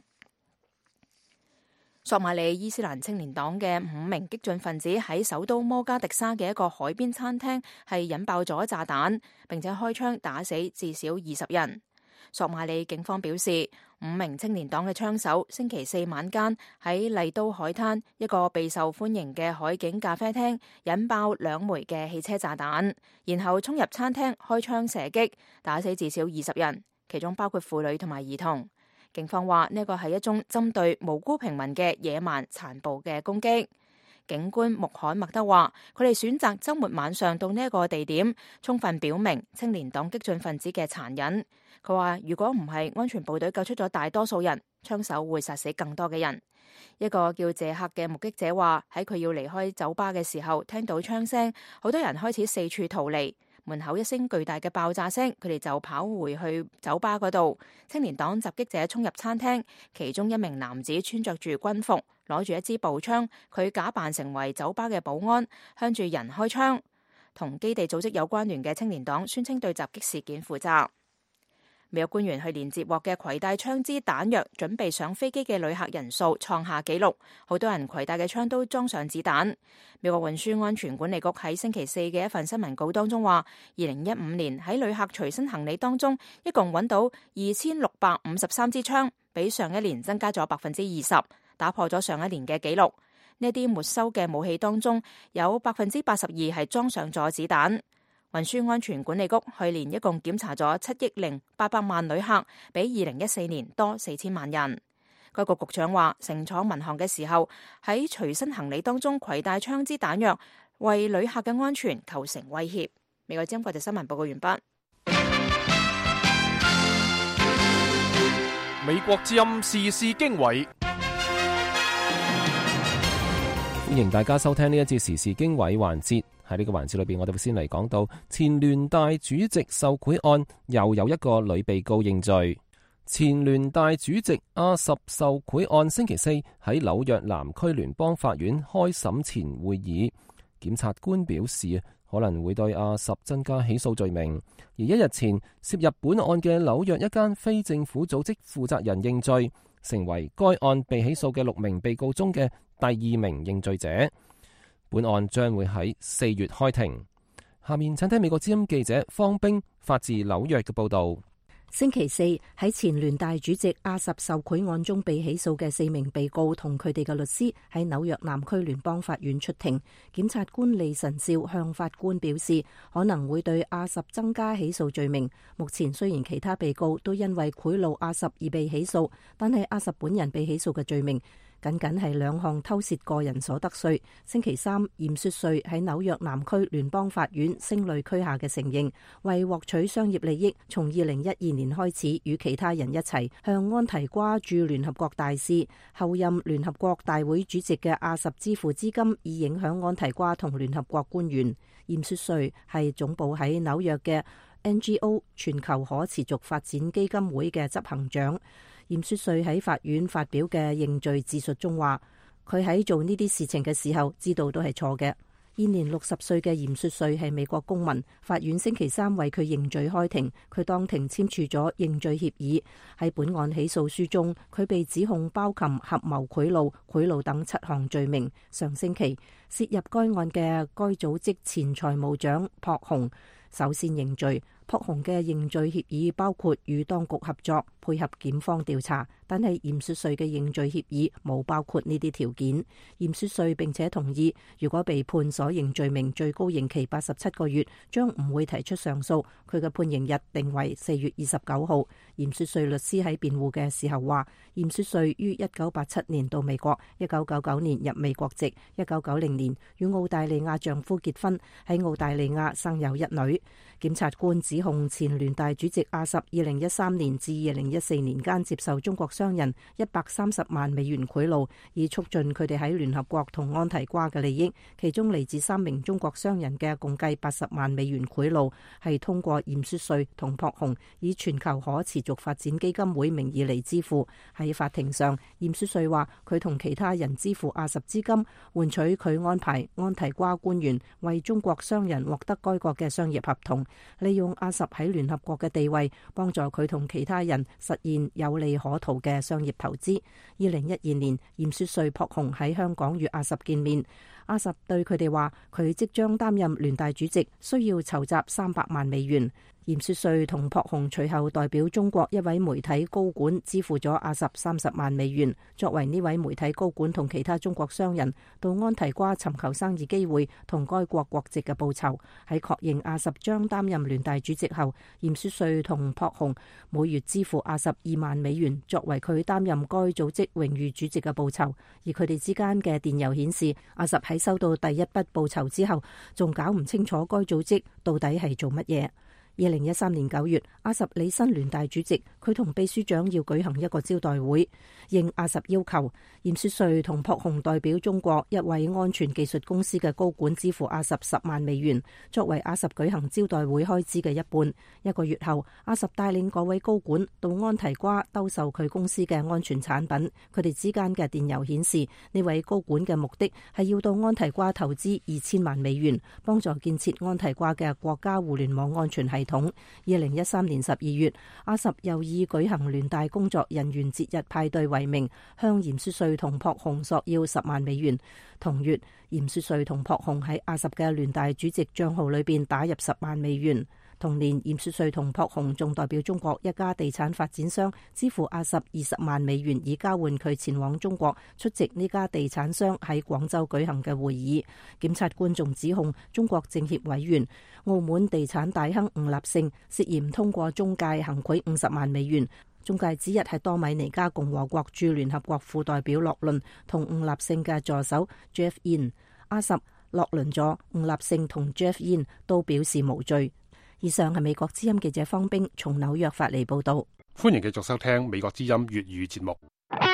索馬里伊斯蘭青年黨嘅5名激進分子喺首都摩加迪沙嘅一個海邊餐廳係引爆咗炸彈，並且開槍打死至少20人。索馬里警方表示，5名青年黨嘅槍手星期四晚間喺麗都海灘一個備受歡迎嘅海景咖啡廳引爆2枚嘅汽車炸彈，然後衝入餐廳開槍射擊，打死至少20人，其中包括婦女同埋兒童。警方話呢個係一宗針對無辜平民嘅野蠻殘暴嘅攻擊。警官穆罕默德話，佢哋選擇週末晚上到呢一個地點，充分表明青年黨激進分子嘅殘忍。佢話，如果唔係安全部隊救出咗大多數人，槍手會殺死更多嘅人。一個叫謝克嘅目擊者話，喺佢要離開酒吧嘅時候，聽到槍聲，好多人開始四處逃離。門口一聲巨大嘅爆炸聲，佢哋就跑回去酒吧嗰度。青年黨襲擊者衝入餐廳，其中一名男子穿着住軍服，攞住一支步槍，佢假扮成為酒吧嘅保安，向住人開槍。 同基地組織有關聯嘅青年黨宣稱對襲擊事件負責。美國官員去年接獲嘅攜帶槍支彈藥準備上飛機嘅旅客人數創下紀錄，好多人攜帶嘅槍都裝上子彈。美國運輸安全管理局喺星期四嘅一份新聞稿當中話，2015年喺旅客隨身行李當中一共揾到2653支槍，比上一年增加咗20%，打破咗上一年嘅紀錄。呢啲沒收嘅武器當中有82%係裝上咗子彈。運輸安全管理局去年一共檢查咗7億0800萬旅客，比2014年多4000萬人。該局局長話，乘坐民航嘅時候喺隨身行李當中攜帶槍支彈藥，為旅客嘅安全構成威脅。美國之音國際新聞報告完畢。 美國之音時事經緯， 歡迎大家收聽呢一節時事經緯環節。喺呢個環節裏邊，我哋會先嚟講到前聯大主席受賄案，又有一個女被告認罪。前聯大主席阿什受賄案星期四喺紐約南區聯邦法院開審前會議，檢察官表示可能會對阿什增加起訴罪名。而一日前涉入本案嘅紐約一間非政府組織負責人認罪，成為該案被起訴嘅6名被告中嘅第2名認罪者。本案將會喺4月開庭。下面請聽美國之音記者方冰發自紐約嘅報道。 星期四喺前聯大主席阿什受賄案中被起訴嘅4名被告同佢哋嘅律師喺紐約南區聯邦法院出庭。檢察官李晨少向法官表示，可能會對阿什增加起訴罪名。目前雖然其他被告都因為賄賂阿什而被起訴，但係阿什本人被起訴嘅罪名僅僅係2項偷竊個人所得稅。星期三，嚴雪瑞喺紐約南區聯邦法院聲淚俱下嘅承認，為獲取商業利益，從2012年開始與其他人一齊向安提瓜駐聯合國大使、後任聯合國大會主席嘅阿什支付資金，以影響安提瓜同聯合國官員。嚴雪瑞係總部喺紐約嘅 NGO 全球可持續發展基金會嘅執行長。嚴雪瑞喺法院發表嘅認罪自述中話，佢喺做呢啲事情嘅時候知道都係錯嘅。現年60歲嘅嚴雪瑞係美國公民，法院星期三為佢認罪開庭，佢當庭簽署咗認罪協議。喺本案起訴書中，佢被指控包含合謀賄賂、賄賂等7項罪名。上星期涉入該案嘅該組織前財務長朴洪首先認罪。朴洪嘅認罪協議包括與當局合作，配合檢方調查，但係嚴雪瑞嘅認罪協議冇包括呢啲條件。嚴雪瑞並且同意，如果被判所認罪名最高刑期87個月，將唔會提出上訴。佢嘅判刑日定為4月29號。嚴雪瑞律師喺辯護嘅時候話，嚴雪瑞於1987年到美國，1999年入美國籍，1990年與澳大利亞丈夫結婚，喺澳大利亞生有1女。檢察官指控前聯大主席阿什2013年至2014年間接受中國商人130萬美元賄賂，以促進佢哋喺聯合國同安提瓜嘅利益。其中嚟自3名中國商人嘅共計80萬美元賄賂，係通過嚴雪瑞同朴洪以全球可持續發展基金會名義嚟支付。喺法庭上，嚴雪瑞話佢同其他人支付阿什資金，換取佢安排安提瓜官員為中國商人獲得該國嘅商業合同，利用阿什喺聯合國嘅地位，幫助佢同其他人實現有利可圖嘅商業投資。2012年，嚴雪瑞、朴洪喺香港與阿什見面，阿什對佢哋話佢即將擔任聯大主席，需要籌集300萬美元。嚴雪瑞同朴洪隨後代表中國一位媒體高管支付咗阿什30萬美元，作為呢位媒體高管同其他中國商人到安提瓜尋求生意機會同該國國籍嘅報酬。喺確認阿什將擔任聯大主席後，嚴雪瑞同朴洪每月支付阿什2萬美元，作為佢擔任該組織榮譽主席嘅報酬。而佢哋之間嘅電郵顯示，阿什喺收到第一筆報酬之後，仲搞唔清楚該組織到底係做乜嘢。 2013年9月，阿什履新聯大主席，佢同秘書長要舉行一個招待會，應阿什要求，嚴雪瑞同朴紅代表中國一位安全技術公司嘅高管支付阿什10萬美元，作為阿什舉行招待會開支嘅一半。1個月後，阿什帶領嗰位高管到安提瓜兜售佢公司嘅安全產品。佢哋之間嘅電郵顯示，呢位高管嘅目的係要到安提瓜投資2000萬美元，幫助建設安提瓜嘅國家互聯網安全系統。2013年12月，阿什又以舉行聯大工作人員節日派對為名，向嚴雪瑞同朴紅索要10萬美元。同月，嚴雪瑞同朴紅喺阿什嘅聯大主席賬號裏邊打入10萬美元。同年，嚴雪瑞同朴紅仲代表中國一家地產發展商支付阿什20萬美元，以交換佢前往中國出席呢家地產商喺廣州舉行嘅會議。檢察官仲指控中國政協委員、澳門地產大亨吳立勝涉嫌通過中介行賄50萬美元。中介之一係多米尼加共和國駐聯合國副代表洛倫同吳立勝嘅助手 Jeff Yin。阿什、洛倫佐、吳立勝同 Jeff Yin 都表示無罪。以上係美國之音記者方冰從紐約發嚟報道。 歡迎繼續收聽美國之音粵語節目。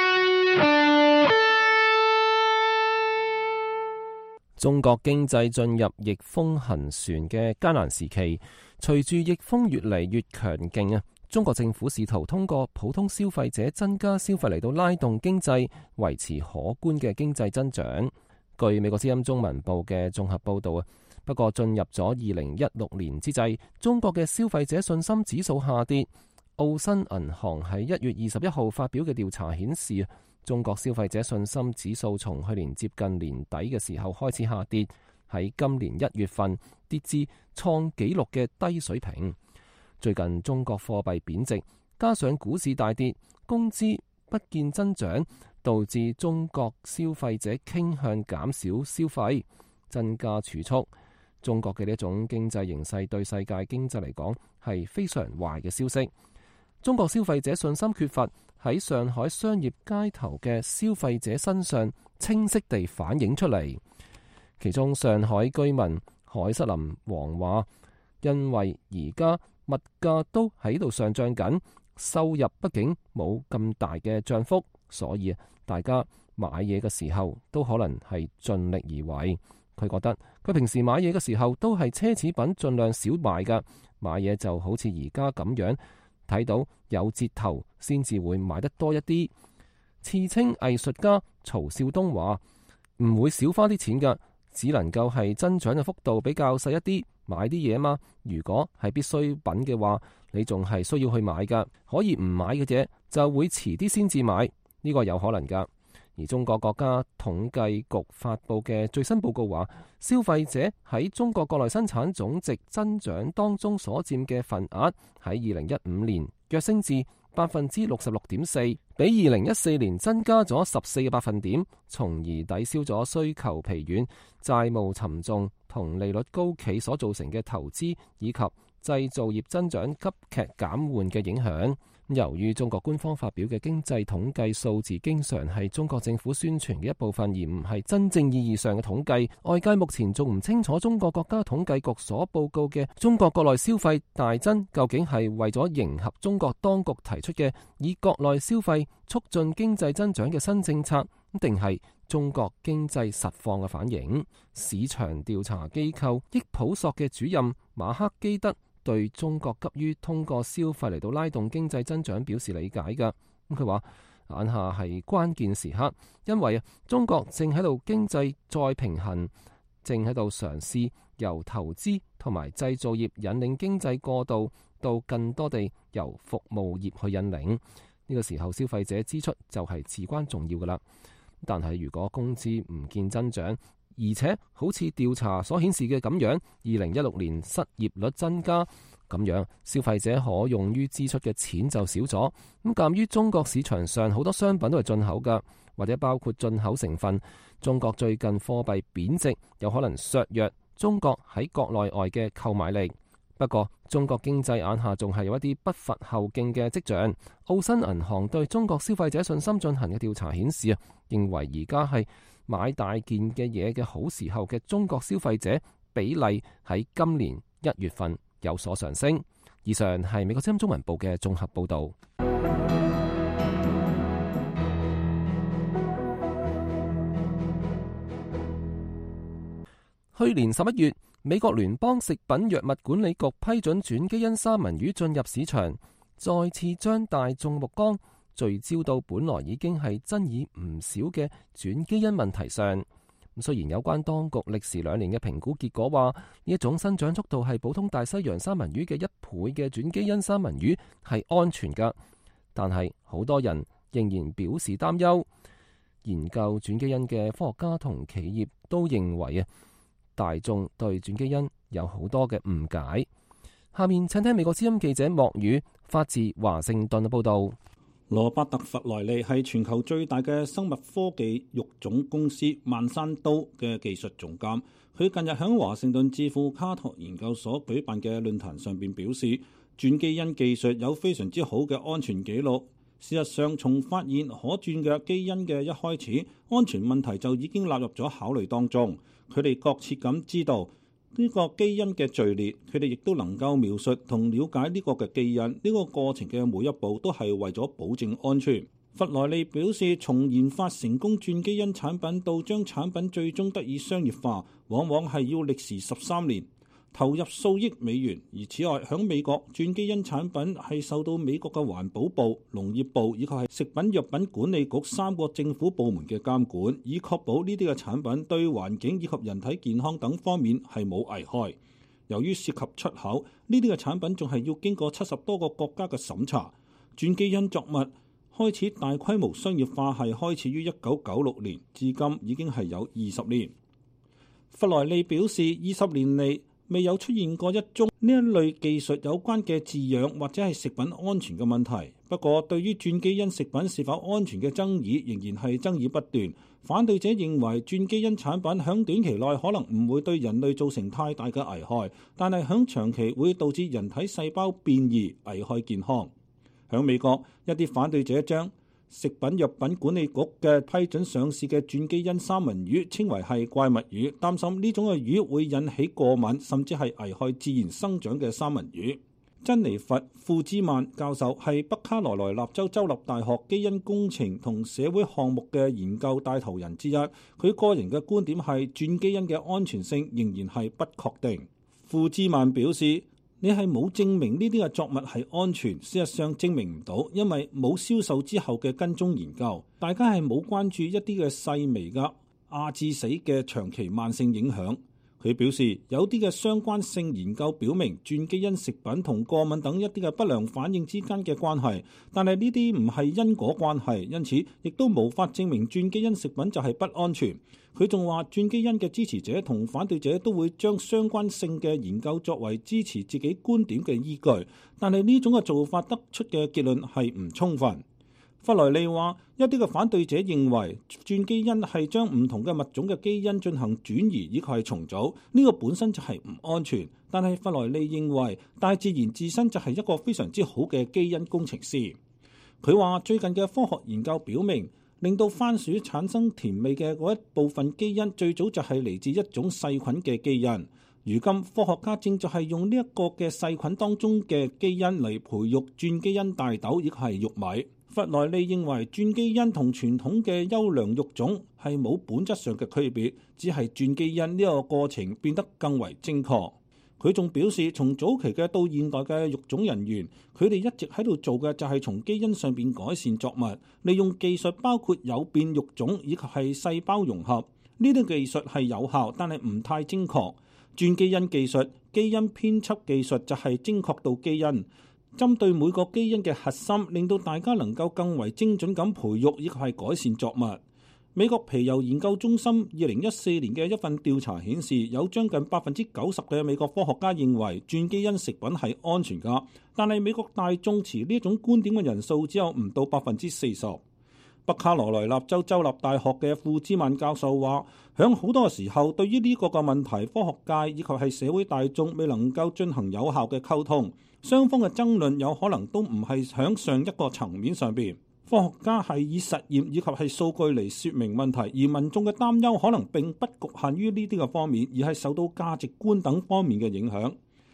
中國經濟進入逆風行船嘅艱難時期，隨住逆風越嚟越強勁啊！中國政府試圖通過普通消費者增加消費嚟到拉動經濟，維持可觀嘅經濟增長。據美國之音中文部嘅綜合報導啊，不過進入咗2016年之際，中國嘅消費者信心指數下跌。澳新銀行喺1月21號發表嘅調查顯示，中國消費者信心指數從去年接近年底嘅時候開始下跌，喺今年1月份跌至創紀錄嘅低水平。最近中國貨幣貶值，加上股市大跌，工資不見增長，導致中國消費者傾向減少消費，增加儲蓄。中國嘅呢一種經濟形勢對世界經濟嚟講係非常壞嘅消息。中國消費者信心缺乏，喺上海商業街頭嘅消費者身上清晰地反映出嚟。其中上海居民海瑟琳王話，因為而家物價都喺度上漲緊，收入畢竟冇咁大嘅漲幅，所以大家買嘢嘅時候都可能係盡力而為。佢覺得佢平時買嘢嘅時候都係奢侈品盡量少買㗎，買嘢就好似而家咁樣，睇到有折頭先至會買得多一啲。刺青藝術家曹少東話，唔會少花啲錢㗎，只能夠係增長嘅幅度比較細一啲。買啲嘢嘛，如果係必需品嘅話，你仲係需要去買㗎。可以唔買嘅嘢就會遲啲先至買，呢個有可能㗎。而中國國家統計局發佈嘅最新報告話，消費者喺中國國內生產總值增長當中所佔嘅份額喺2015年躍升至66.4%，比2014年增加咗14個百分點，從而抵消咗需求疲軟、債務沉重同利率高企所造成嘅投資以及製造業增長急劇減緩嘅影響。由於中國官方發表嘅經濟統計數字經常係中國政府宣傳嘅一部分，而唔係真正意義上嘅統計，外界目前仲唔清楚中國國家統計局所報告嘅中國國內消費大增究竟係為咗迎合中國當局提出嘅以國內消費促進經濟增長嘅新政策，定係中國經濟實況嘅反映。市場調查機構益普索嘅主任馬克基德對中國急於通過消費嚟到拉動經濟增長表示理解㗎。佢話眼下係關鍵時刻，因為中國正喺度經濟再平衡，正喺度嘗試由投資同埋製造業引領經濟過渡到更多地由服務業去引領。呢個時候消費者支出就係至關重要㗎啦。但係如果工資唔見增長，而且好似調查所顯示嘅咁樣，2016年失業率增加，咁樣消費者可用於支出嘅錢就少咗。咁鑑於中國市場上好多商品都係進口㗎，或者包括進口成分，中國最近貨幣貶值有可能削弱中國喺國內外嘅購買力。不過中國經濟眼下仲係有一啲不乏後勁嘅跡象。澳新銀行對中國消費者信心進行嘅調查顯示啊，認為而家係買大件嘅嘢嘅好時候嘅中國消費者比例喺今年1月份有所上升。 以上係美國之音中文部嘅綜合報導。去年11月，美國聯邦食品藥物管理局批准轉基因三文魚進入市場，再次將大眾目光聚焦到本來已經係爭議唔少嘅轉基因問題上。雖然有關當局歷時2年嘅評估結果話，呢一種生長速度係普通大西洋三文魚嘅1倍嘅轉基因三文魚係安全㗎，但係好多人仍然表示擔憂。研究轉基因嘅科學家同企業都認為大眾對轉基因有好多嘅誤解。下面請聽美國之音記者莫宇發自華盛頓嘅報道。 羅伯特·弗萊利係全球最大嘅生物科技育種公司萬山都嘅技術總監。佢近日喺華盛頓智庫卡托研究所舉辦嘅論壇上邊表示，轉基因技術有非常之好嘅安全記錄。事實上，從發現可轉嘅基因嘅一開始，安全問題就已經納入咗考慮當中。佢哋確切咁知道呢個基因嘅序列，佢哋亦都能夠描述同了解呢個嘅基因。呢個過程嘅每一步都係為咗保證安全。弗萊利表示，從研發成功轉基因產品到將產品最終得以商業化，往往係要歷時13年，投入數億美元。而此外，喺美國轉基因產品係受到美國嘅環保部、農業部以及係食品藥品管理局3個政府部門嘅監管，以確保呢啲嘅產品對環境以及人體健康等方面係冇危害。由於涉及出口，呢啲嘅產品仲係要經過70多個國家嘅審查。轉基因作物開始大規模商業化係開始於1996年，至今已經係有20年。弗萊利表示，20年嚟未有出現過一宗呢一類技術有關嘅飼養或者係食品安全嘅問題。不過，對於轉基因食品是否安全嘅爭議仍然係爭議不斷。反對者認為轉基因產品響短期內可能唔會對人類造成太大嘅危害，但係響長期會導致人體細胞變異，危害健康。響美國，一啲反對者將食品藥品管理局嘅批准上市嘅轉基因三文魚稱為係怪物魚，擔心呢種嘅魚會引起過敏，甚至係危害自然生長嘅三文魚。珍妮佛·庫茲曼教授係北卡羅來納州州立大學基因工程同社會項目嘅研究帶頭人之一。佢個人嘅觀點係轉基因嘅安全性仍然係不確定。庫茲曼表示，你係冇證明呢啲嘅作物係安全，事實上證明唔到，因為冇銷售之後嘅跟蹤研究，大家係冇關注一啲嘅細微嘅亞致死嘅長期慢性影響。佢表示，有啲嘅相關性研究表明轉基因食品同過敏等一啲嘅不良反應之間嘅關係，但係呢啲唔係因果關係，因此亦都無法證明轉基因食品就係不安全。佢仲話，轉基因嘅支持者同反對者都會將相關性嘅研究作為支持自己觀點嘅依據，但係呢種嘅做法得出嘅結論係唔充分。弗萊利話，一啲嘅反對者認為轉基因係將唔同嘅物種嘅基因進行轉移，以及係重組，呢個本身就係唔安全。但係弗萊利認為大自然自身就係一個非常之好嘅基因工程師。佢話，最近嘅科學研究表明，令到番薯產生甜味嘅嗰一部分基因，最早就係嚟自一種細菌嘅基因。如今科學家正就係用呢一個嘅細菌當中嘅基因嚟培育轉基因大豆，亦係玉米。弗萊利認為轉基因同傳統嘅優良育種係冇本質上嘅區別，只係轉基因呢個過程變得更為精確。佢仲表示，從早期嘅到現代嘅育種人員，佢哋一直喺度做嘅就係從基因上邊改善作物，利用技術包括有變育種以及係細胞融合。呢啲技術係有效，但係唔太精確。轉基因技術、基因編輯技術就係精確到基因，針對每個基因嘅核心，令到大家能夠更為精準咁培育以及係改善作物。美國皮尤研究中心2014年嘅一份調查顯示，有將近90%嘅美國科學家認為轉基因食品係安全㗎，但係美國大眾持呢種觀點嘅人數只有唔到40%。北卡羅來納州州立大學嘅庫茲曼教授話，響好多時候，對於呢個嘅問題，科學界以及係社會大眾未能夠進行有效嘅溝通，雙方嘅爭論有可能都唔係響上一個層面上邊。科學家係以實驗以及係數據嚟說明問題，而民眾嘅擔憂可能並不局限於呢啲嘅方面，而係受到價值觀等方面嘅影響。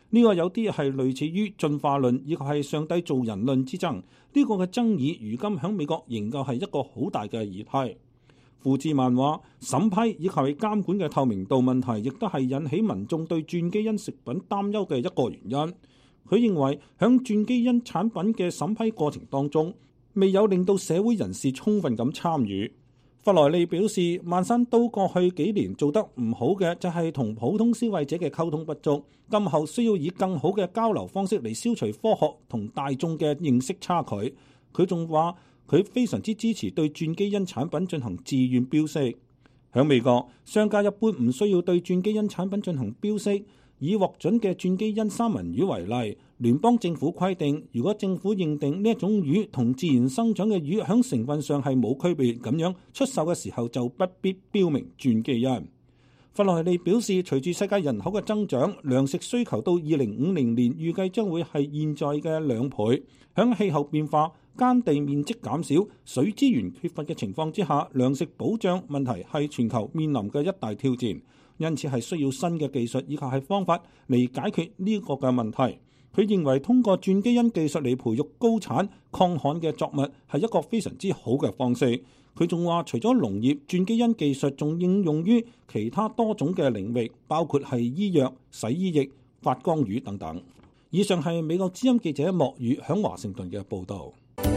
呢個有啲係類似於進化論，以及係上帝造人論之爭。呢個嘅爭議如今喺美國仍舊係一個好大嘅議題。傅志曼話：審批以及係監管嘅透明度問題，亦都係引起民眾對轉基因食品擔憂嘅一個原因。佢認為響轉基因產品嘅審批過程當中，未有令到社會人士充分咁參與。弗萊利表示，曼山都過去幾年做得唔好嘅就係同普通消費者嘅溝通不足，今後需要以更好嘅交流方式嚟消除科學同大眾嘅認識差距。佢仲話佢非常之支持對轉基因產品進行自願標識。喺美國，商家一般唔需要對轉基因產品進行標識。以獲准嘅轉基因三文魚為例，聯邦政府規定，如果政府認定呢一種魚同自然生長嘅魚喺成分上係冇區別，咁樣出售嘅時候就不必標明轉基因。弗萊利表示，隨住世界人口嘅增長，糧食需求到2050年預計將會係現在嘅2倍。喺氣候變化、耕地面積減少、水資源缺乏嘅情況之下，糧食保障問題係全球面臨嘅一大挑戰。因此係需要新嘅技術以及係方法嚟解決呢個嘅問題。佢認為通過轉基因技術嚟培育高產抗旱嘅作物係一個非常之好嘅方式。佢仲話，除咗農業，轉基因技術仲應用於其他多種嘅領域，包括係醫藥、洗衣液、發光魚等等。以上係美國之音記者莫宇響華盛頓嘅報導。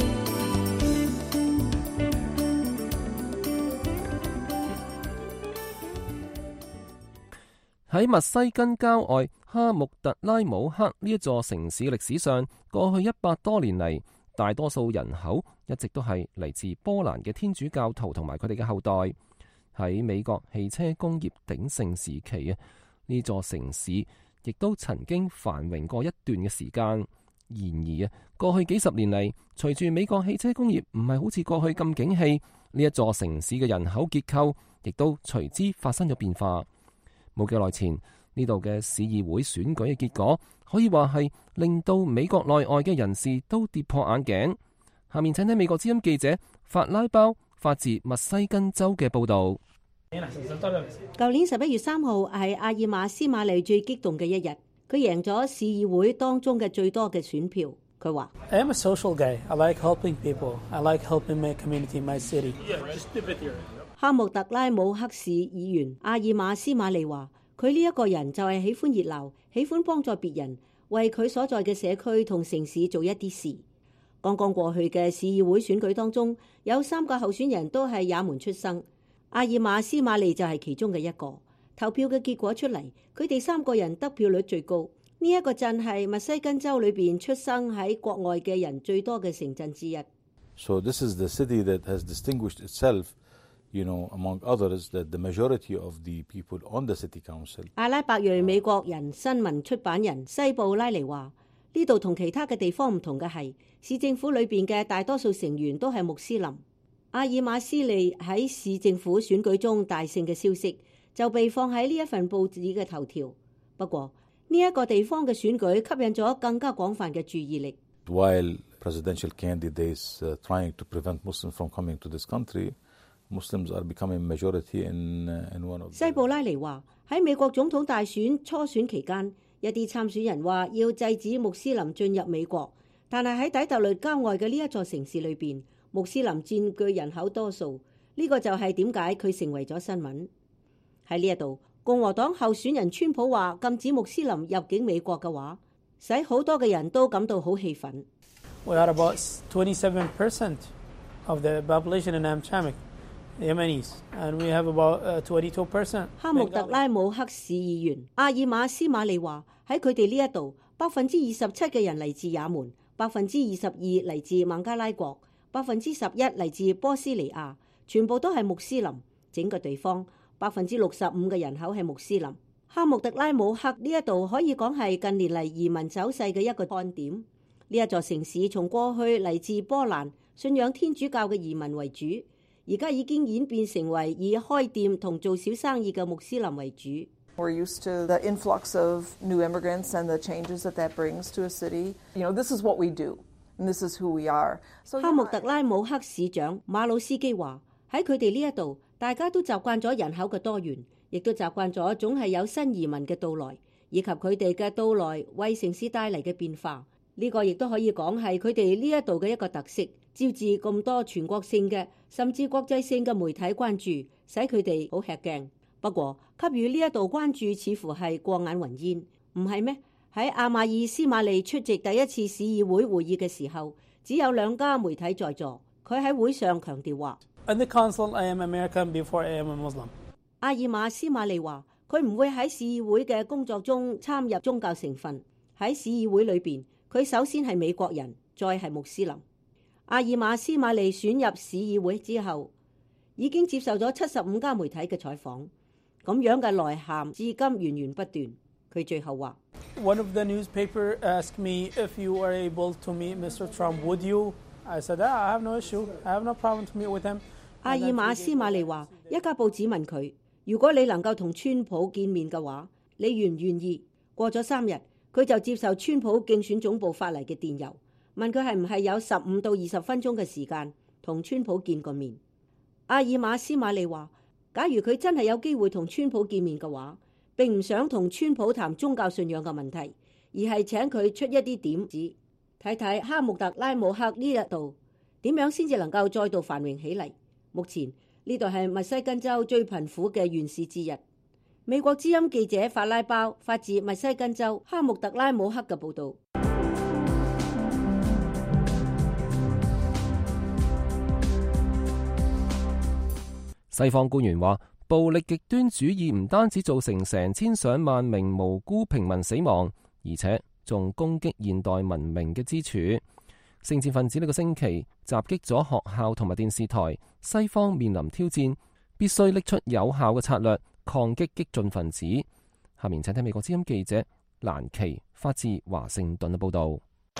喺密西根郊外哈穆特拉姆克呢一座城市嘅歷史上，過去100多年嚟，大多數人口一直都係嚟自波蘭嘅天主教徒同埋佢哋嘅後代。喺美國汽車工業鼎盛時期啊，呢座城市亦都曾經繁榮過一段嘅時間。然而啊，過去幾十年嚟，隨住美國汽車工業唔係好似過去咁景氣，呢一座城市嘅人口結構亦都隨之發生咗變化。冇幾耐前，呢度嘅市議會選舉嘅結果，可以話係令到美國內外嘅人士都跌破眼鏡。下面請聽美國之音記者法拉包發自密西根州嘅報導。 舊年11月3號係阿爾馬斯馬利最激動嘅一日，佢贏咗市議會當中嘅最多嘅選票。佢話：I am a social guy. I like helping people. I like helping my community, my city. 哈穆特拉姆克市議員阿爾馬斯馬利話：佢呢一個人就係喜歡熱鬧，喜歡幫助別人，為佢所在嘅社區同城市做一啲事。剛剛過去嘅市議會選舉當中，有3個候選人都係也門出生，阿爾馬斯馬利就係其中嘅一個。投票嘅結果出嚟，佢哋3個人得票率最高。呢一個鎮係密西根州裏邊出生喺國外嘅人最多嘅城鎮之一。 So this is the city that has distinguished itself.You know, among others, that the majority of the people on the city council. 阿拉伯裔美國人新聞出版人西布拉尼話：呢度同其他嘅地方唔同嘅係，市政府裏邊嘅大多數成員都係穆斯林。阿爾馬斯利喺市政府選舉中大勝嘅消息就被放喺呢一份報紙嘅頭條。不過呢一個地方嘅選舉吸引咗更加廣泛嘅注意力。 While presidential candidates trying to prevent Muslims from coming to this country.Muslims are becoming majority in one of. 西布拉尼話：喺美國總統大選初選期間，一啲參選人話要制止穆斯林進入美國，但係喺底特律郊外嘅呢一座城市裏邊，穆斯林佔據人口多數。呢個就係點解佢成為咗新聞。喺呢一度，共和黨候選人川普話禁止穆斯林入境美國嘅話，使好多嘅人都感到好氣憤。 We are about 27% of the population in Hamtramck.Yemenis, and we have about 22%. 哈穆特拉姆克市議員阿爾馬斯馬利話：喺佢哋呢一度，27%嘅人嚟自也門，22%嚟自孟加拉國，11%嚟自波斯尼亞，全部都係穆斯林。整個地方65%嘅人口係穆斯林。哈穆特拉姆克呢一度可以講係近年嚟移民走勢嘅一個看點。呢一座城市從過去嚟自波蘭、信仰天主教嘅移民為主。而家已經演變成為以開店同做小生意嘅穆斯林為主。 We're used to the influx of new immigrants and the changes that brings to a city. You know, this is what we do, and this is who we are. 哈穆特拉姆克市長馬魯斯基話：喺佢哋呢一度，大家都習慣咗人口嘅多元，亦都習慣咗總係有新移民嘅到來， 以及佢哋嘅到來為城市帶嚟嘅變化。呢個亦都可以講係佢哋呢一度嘅一個特色，招致咁多全國性嘅甚至國際性嘅媒體關注，使佢哋好吃驚。不過給予呢一度關注似乎係過眼雲煙，唔係咩？喺阿馬爾斯馬利出席第一次市議會會議嘅時候，只有2家媒體在座。佢喺會上強調話 ：In the council, I am American before I am a Muslim。 阿爾馬斯馬利話：佢唔會喺市議會嘅工作中參入宗教成分。喺市議會裏邊，佢首先係美國人，再係穆斯林。阿爾馬斯馬利選入市議會之後，已經接受咗75家媒體嘅採訪，咁樣嘅內涵至今源源不斷。佢最後話 ：One of the newspaper asked me if you were able to meet Mr. Trump, would you? I said, I have no issue. I have no problem to meet with him. 阿爾馬斯馬利話：一家報紙問佢，如果你能夠同川普見面嘅話，你願唔願意？過咗3日，佢就接受川普競選總部發嚟嘅電郵，問佢係唔係有15到20分鐘嘅時間同川普見個面。阿爾馬斯馬利話：假如佢真係有機會同川普見面嘅話，並唔想同川普談宗教信仰嘅問題，而係請佢出一啲點子，睇睇哈穆特拉姆克呢一度點樣先至能夠再度繁榮起嚟。目前呢度係密西根州最貧苦嘅縣市之一。美國之音記者法拉包發自密西根州哈穆特拉姆克嘅報道。 西方官員話，暴力極端主義唔單止造成成千上萬名無辜平民死亡，而且仲攻擊現代文明嘅支柱。聖戰分子呢個星期襲擊咗學校同埋電視台，西方面臨挑戰，必須拎出有效嘅策略抗擊激進分子。下面請聽美國之音記者蘭奇發自華盛頓嘅報道。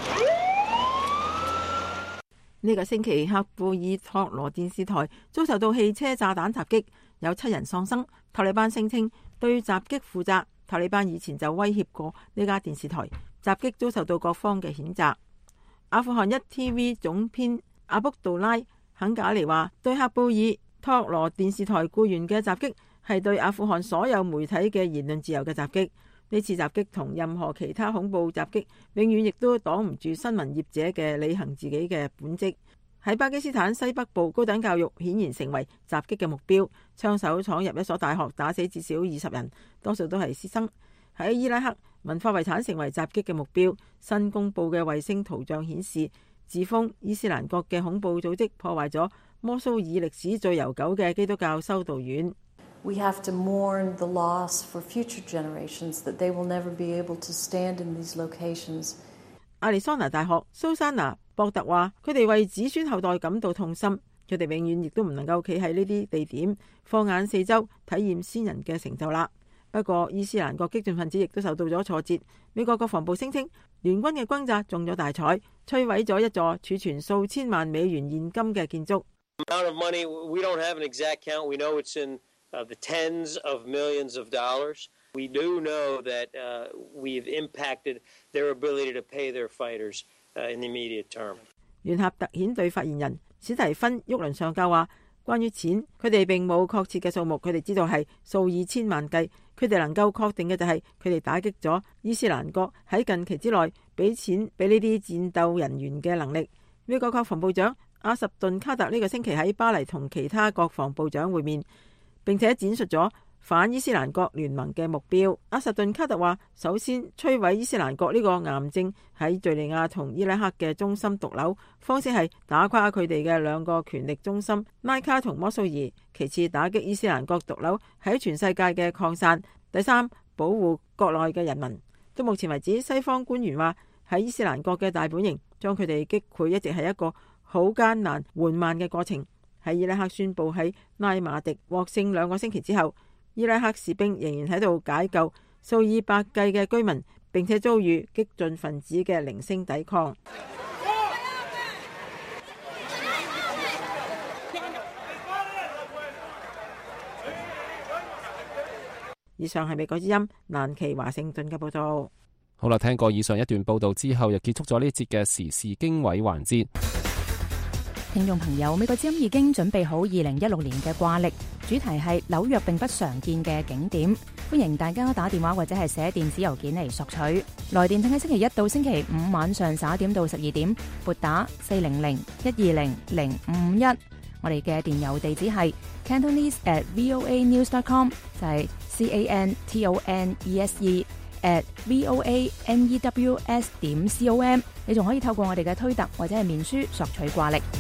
呢個星期，喀布爾托羅電視台遭受到汽車炸彈襲擊，有7人喪生。塔利班聲稱對襲擊負責。塔利班以前就威脅過呢家電視台，襲擊遭受到各方嘅譴責。阿富汗1 TV 總編阿卜杜拉肯賈尼話，對喀布爾托羅電視台僱員嘅襲擊係對阿富汗所有媒體嘅言論自由嘅襲擊。呢次襲擊同任何其他恐怖襲擊永遠亦都擋唔住新聞業者嘅履行自己嘅本職。喺巴基斯坦西北部，高等教育顯然成為襲擊嘅目標，槍手闖入一所大學，打死至少20人，多數都係師生。喺伊拉克，文化遺產成為襲擊嘅目標。新公布嘅衛星圖像顯示，自封伊斯蘭國嘅恐怖組織破壞咗摩蘇爾歷史最悠久嘅基督教修道院。 We have to mourn the loss for future generations that they will never be able to stand in these locations. 亞利桑那大學蘇珊娜博特話，佢哋為子孫後代感到痛心，佢哋永遠亦都唔能夠企喺呢啲地點放眼四周體驗先人嘅成就啦。不過伊斯蘭國激進分子亦都受到咗挫折。美國國防部聲稱聯軍嘅轟炸中咗大彩，摧毀咗一座儲存數千萬美元現金嘅建築。 The tens of millions of dollars. We do know that we've impacted their ability to pay their fighters in the immediate term. 聯合特遣隊發言人史提芬·沃倫上校話，關於錢，佢哋並冇確切嘅數目，佢哋知道係數以千萬計。佢哋能夠確定嘅就係佢哋打擊咗伊斯蘭國喺近期之內俾錢俾呢啲戰鬥人員嘅能力。美國國防部長阿什頓卡特呢個星期喺巴黎同其他國防部長會面，並且展述咗反伊斯蘭國聯盟嘅目標。阿什頓卡特話，首先摧毀伊斯蘭國呢個癌症喺敘利亞同伊拉克嘅中心毒瘤，方式係打垮佢哋嘅2個權力中心拉卡同摩蘇爾。其次，打擊伊斯蘭國毒瘤喺全世界嘅擴散。第三，保護國內嘅人民。到目前為止，西方官員話喺伊斯蘭國嘅大本營將佢哋擊潰一直係一個好艱難緩慢嘅過程。喺伊拉克宣布喺拉馬迪獲勝2個星期之後，伊拉克士兵仍然喺度解救數以百計嘅居民，並且遭遇激進分子嘅零星抵抗。以上係美國之音蘭奇華盛頓嘅報道。 好啦，聽過以上一段報道之後，又結束咗呢節嘅時事經緯環節。 聽眾朋友，美國之音已經準備好2016年嘅掛曆，主題係紐約並不常見嘅景點。 歡迎大家打電話或者係寫電子郵件嚟索取。來電請喺星期一到星期五晚上11點到12點撥打400-120-0551。我哋嘅電郵地址係 Cantonese@voanews.com， 就係 CANTONESE@voanews.com。你仲可以透過我哋嘅推特或者係面書索取掛曆。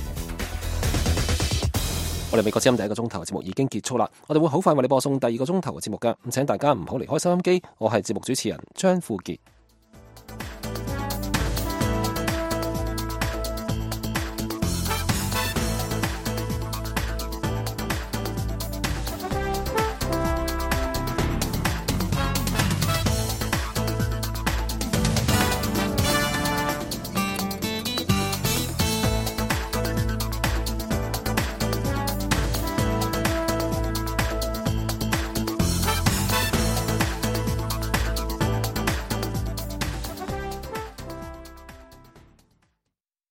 我哋美國之音第一個鐘頭嘅節目已經結束啦，我哋會好快為你播送第二個鐘頭嘅節目㗎，咁請大家唔好離開收音機。我係節目主持人張富傑。